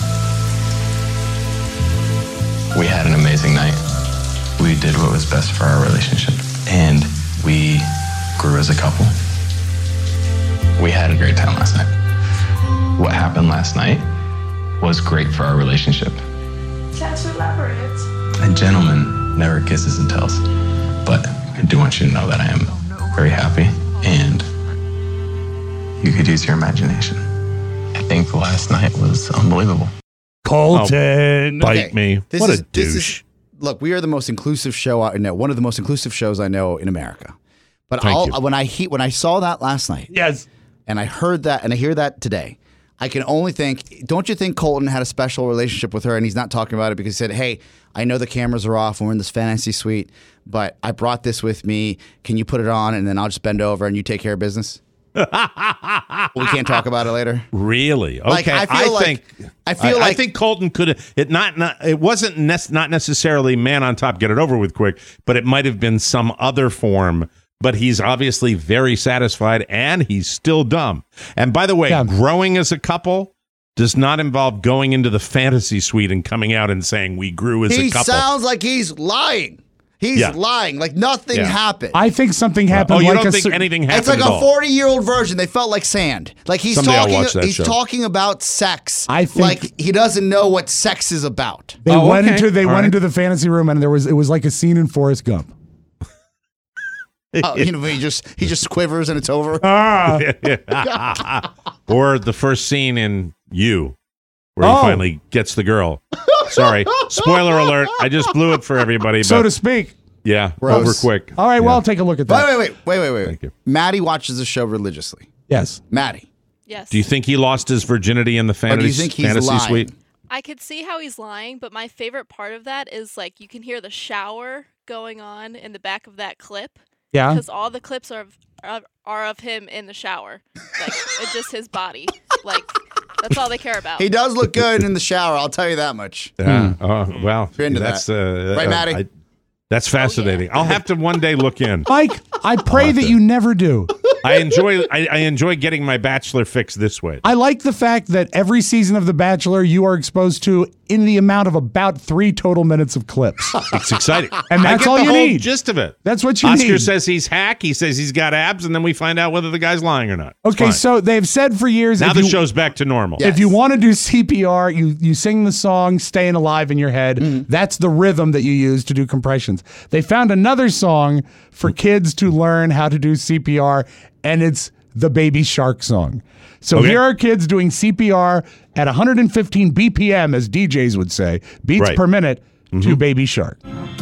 We had an amazing night. We did what was best for our relationship, and we grew as a couple. We had a great time last night. What happened last night was great for our relationship. Can't you elaborate? A gentleman never kisses and tells, but I do want you to know that I am very happy, and you could use your imagination. I think last night was unbelievable. Colton. Bite Okay, me. this What is- a this is- douche. Look, we are the most inclusive show I know, one of the most inclusive shows I know in America. But Thank I'll, you. when I he, when I saw that last night, Yes. and I heard that, and I hear that today, I can only think, don't you think Colton had a special relationship with her, and he's not talking about it because he said, hey, I know the cameras are off and we're in this fantasy suite, but I brought this with me. Can you put it on, and then I'll just bend over and you take care of business? We can't talk about it later. Really? Okay. Like, I feel like- think I feel I, like- think Colton could have it not, not it wasn't nec- not necessarily man on top, get it over with quick, but it might have been some other form. But he's obviously very satisfied, and he's still dumb. And by the way, Yeah. growing as a couple does not involve going into the fantasy suite and coming out and saying we grew as He a couple. sounds like he's lying. He's Yeah. lying. Like nothing Yeah. happened. I think something happened. oh, you like don't a think cer- anything happened It's like at a all? forty-year-old version. They felt like sand. Like he's Someday I'll talking. watch that He's show. talking about sex. I think- like he doesn't know what sex is about. They Oh, went okay. into they All went right. into the fantasy room, and there was it was like a scene in Forrest Gump. Oh, you know, he just he just quivers and it's over. Ah. Or the first scene in You. where Oh. he finally gets the girl. Sorry, spoiler alert. I just blew it for everybody. So but to speak. yeah, Gross. over quick. All right, well, Yeah. I'll take a look at that. Wait, wait, wait, wait, wait, wait. Thank you. Maddie watches the show religiously. Yes. Maddie. Yes. Do you think he lost his virginity in the Or fantasy, do you think he's fantasy lying? suite? I could see how he's lying, but my favorite part of that is like you can hear the shower going on in the back of that clip. Yeah. Because all the clips are of, are, are of him in the shower, like it's just his body. Like that's all they care about. He does look good in the shower. I'll tell you that much. Yeah. Oh, well, You're into that's that. uh, Right, uh, Maddie? I- that's fascinating. I'll have to one day look in. Mike, I pray have that to. you never do. I enjoy I, I enjoy getting my Bachelor fix this way. I like the fact that every season of The Bachelor you are exposed to in the amount of about three total minutes of clips. It's exciting. And that's I get all the you whole need. gist of it. That's what you Oscar need. says he's hack. He says he's got abs, and then we find out whether the guy's lying or not. It's Okay, fine. so they've said for years now if the you, show's back to normal. if you want to do C P R, you you sing the song "Staying Alive" in your head. Mm-hmm. That's the rhythm that you use to do compressions. They found another song for kids to learn how to do C P R, and it's the Baby Shark song. So Okay. here are kids doing C P R at one hundred fifteen B P M, as D Js would say, beats Right. per minute, Mm-hmm. to Baby Shark.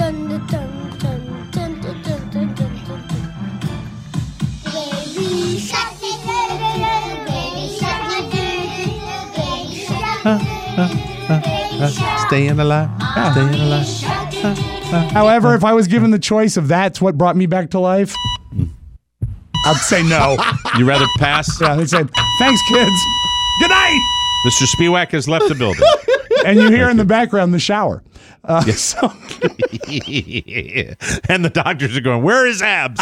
Staying alive. Staying alive. However, if I was given the choice of that's what brought me back to life, I'd say no. You rather pass? Yeah, they said, thanks, kids. Good night. Mister Spiewak has left the building. And you hear in the background the shower. Uh, Yes. so- And the doctors are going, where is abs?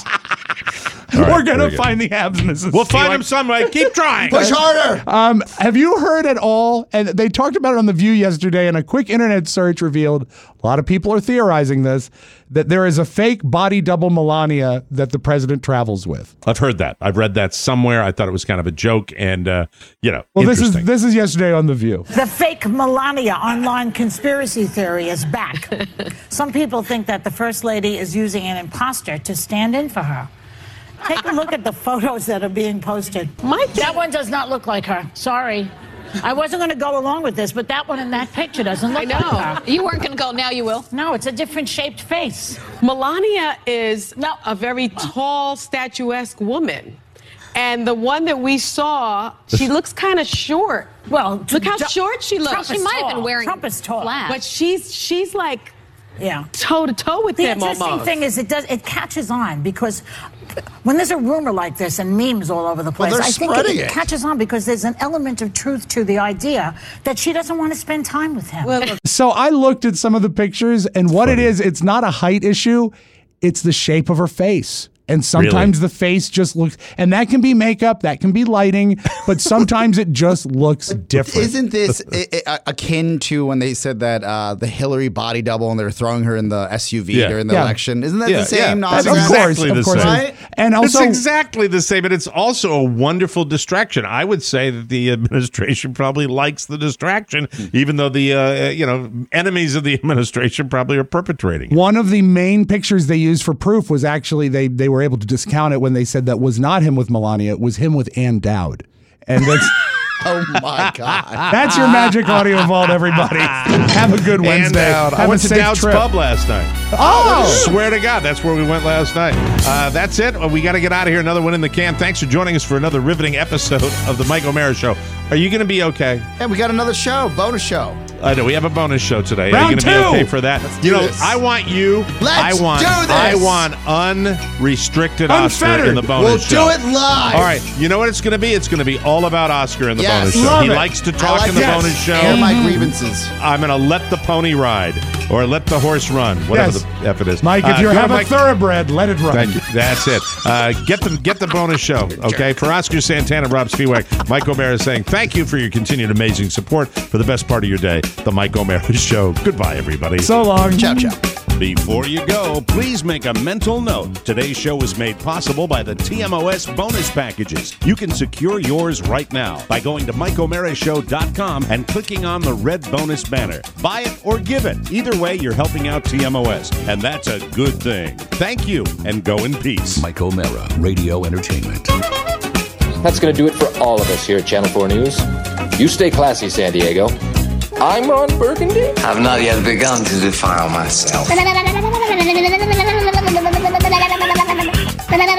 All right, we're going very to good. find the abs, Missus We'll find Spiewak. them some way. Keep trying. Push harder. Um, have you heard at all? And they talked about it on The View yesterday, and a quick internet search revealed a lot of people are theorizing this, that there is a fake body double Melania that the president travels with. I've heard that. I've read that somewhere. I thought it was kind of a joke, and uh, you know, Well, this is interesting. this is yesterday on The View. The fake Melania online conspiracy theory is back. Some people think that the First Lady is using an imposter to stand in for her. Take a look at the photos that are being posted. Mike, that one does not look like her. Sorry. I wasn't going to go along with this, but that one in that picture doesn't look I know. like her. You weren't going to go. Now you will. No, it's a different shaped face. Melania is a very tall, statuesque woman. And the one that we saw, she looks kind of short. Well, look how Tr- short she looks. Trump She is might have tall. been wearing Trump is tall. flats. But she's she's like yeah, toe to toe with The them interesting almost. thing is it does it catches on because when there's a rumor like this and memes all over the place, they're I think it, spreading it it. catches on because there's an element of truth to the idea that she doesn't want to spend time with him. So I looked at some of the pictures, and what it is, it's not a height issue, it's the shape of her face. And sometimes the face just looks, and that can be makeup, that can be lighting, but sometimes it just looks different. Isn't this i- i- akin to when they said that uh, the Hillary body double and they were throwing her in the S U V Yeah. during the Yeah. election? Isn't that Yeah, the same? yeah. nonsense? That's Of course, exactly of the course. same. Right? And also, it's exactly the same, and it's also a wonderful distraction. I would say that the administration probably likes the distraction, even though the uh, you know enemies of the administration probably are perpetrating it. one of the main pictures they used for proof was actually they they were able to discount it when they said that was not him with Melania, it was him with Ann Dowd. And that's Oh my God. that's your Magic Audio Vault, everybody. Have a good Wednesday. And Dowd. I Have went a to safe Dowd's trip. Pub last night. Oh! Swear to God, that's where we went last night. Uh, that's it. We got to get out of here. Another one in the can. Thanks for joining us for another riveting episode of the Mike O'Mara Show. Are you going to be okay? Yeah, we got another show, bonus show. I know we have a bonus show today. Round Are you going to be two. okay for that? Let's you do know, this. I want you. Let's I want. do this. I want unrestricted Oscar Unfettered. in the bonus We'll show. do it live. All right. You know what it's going to be? It's going to be all about Oscar in the Yes. bonus show. Love He it. likes to I talk like in the yes. bonus show. Air my grievances. I'm going to let the pony ride or let the horse run, whatever Yes. the F it is. Mike, if Uh, you go to have a Mike- thoroughbred, let it run. Thank you. That's it. Uh, get the get the bonus show, okay? For Oscar Santana, Rob Spiewak, Mike O'Mara is saying thank you for your continued amazing support for the best part of your day, the Mike O'Mara Show. Goodbye, everybody. So long. Ciao, ciao. Before you go, please make a mental note. Today's show is made possible by the T M O S bonus packages. You can secure yours right now by going to Mike O'Mara Show dot com and clicking on the red bonus banner. Buy it or give it. Either way, you're helping out T M O S, and that's a good thing. Thank you, and go in peace. Mike O'Mara, Radio Entertainment. That's going to do it for all of us here at Channel four News. You stay classy, San Diego. I'm Ron Burgundy? I've not yet begun to defile myself.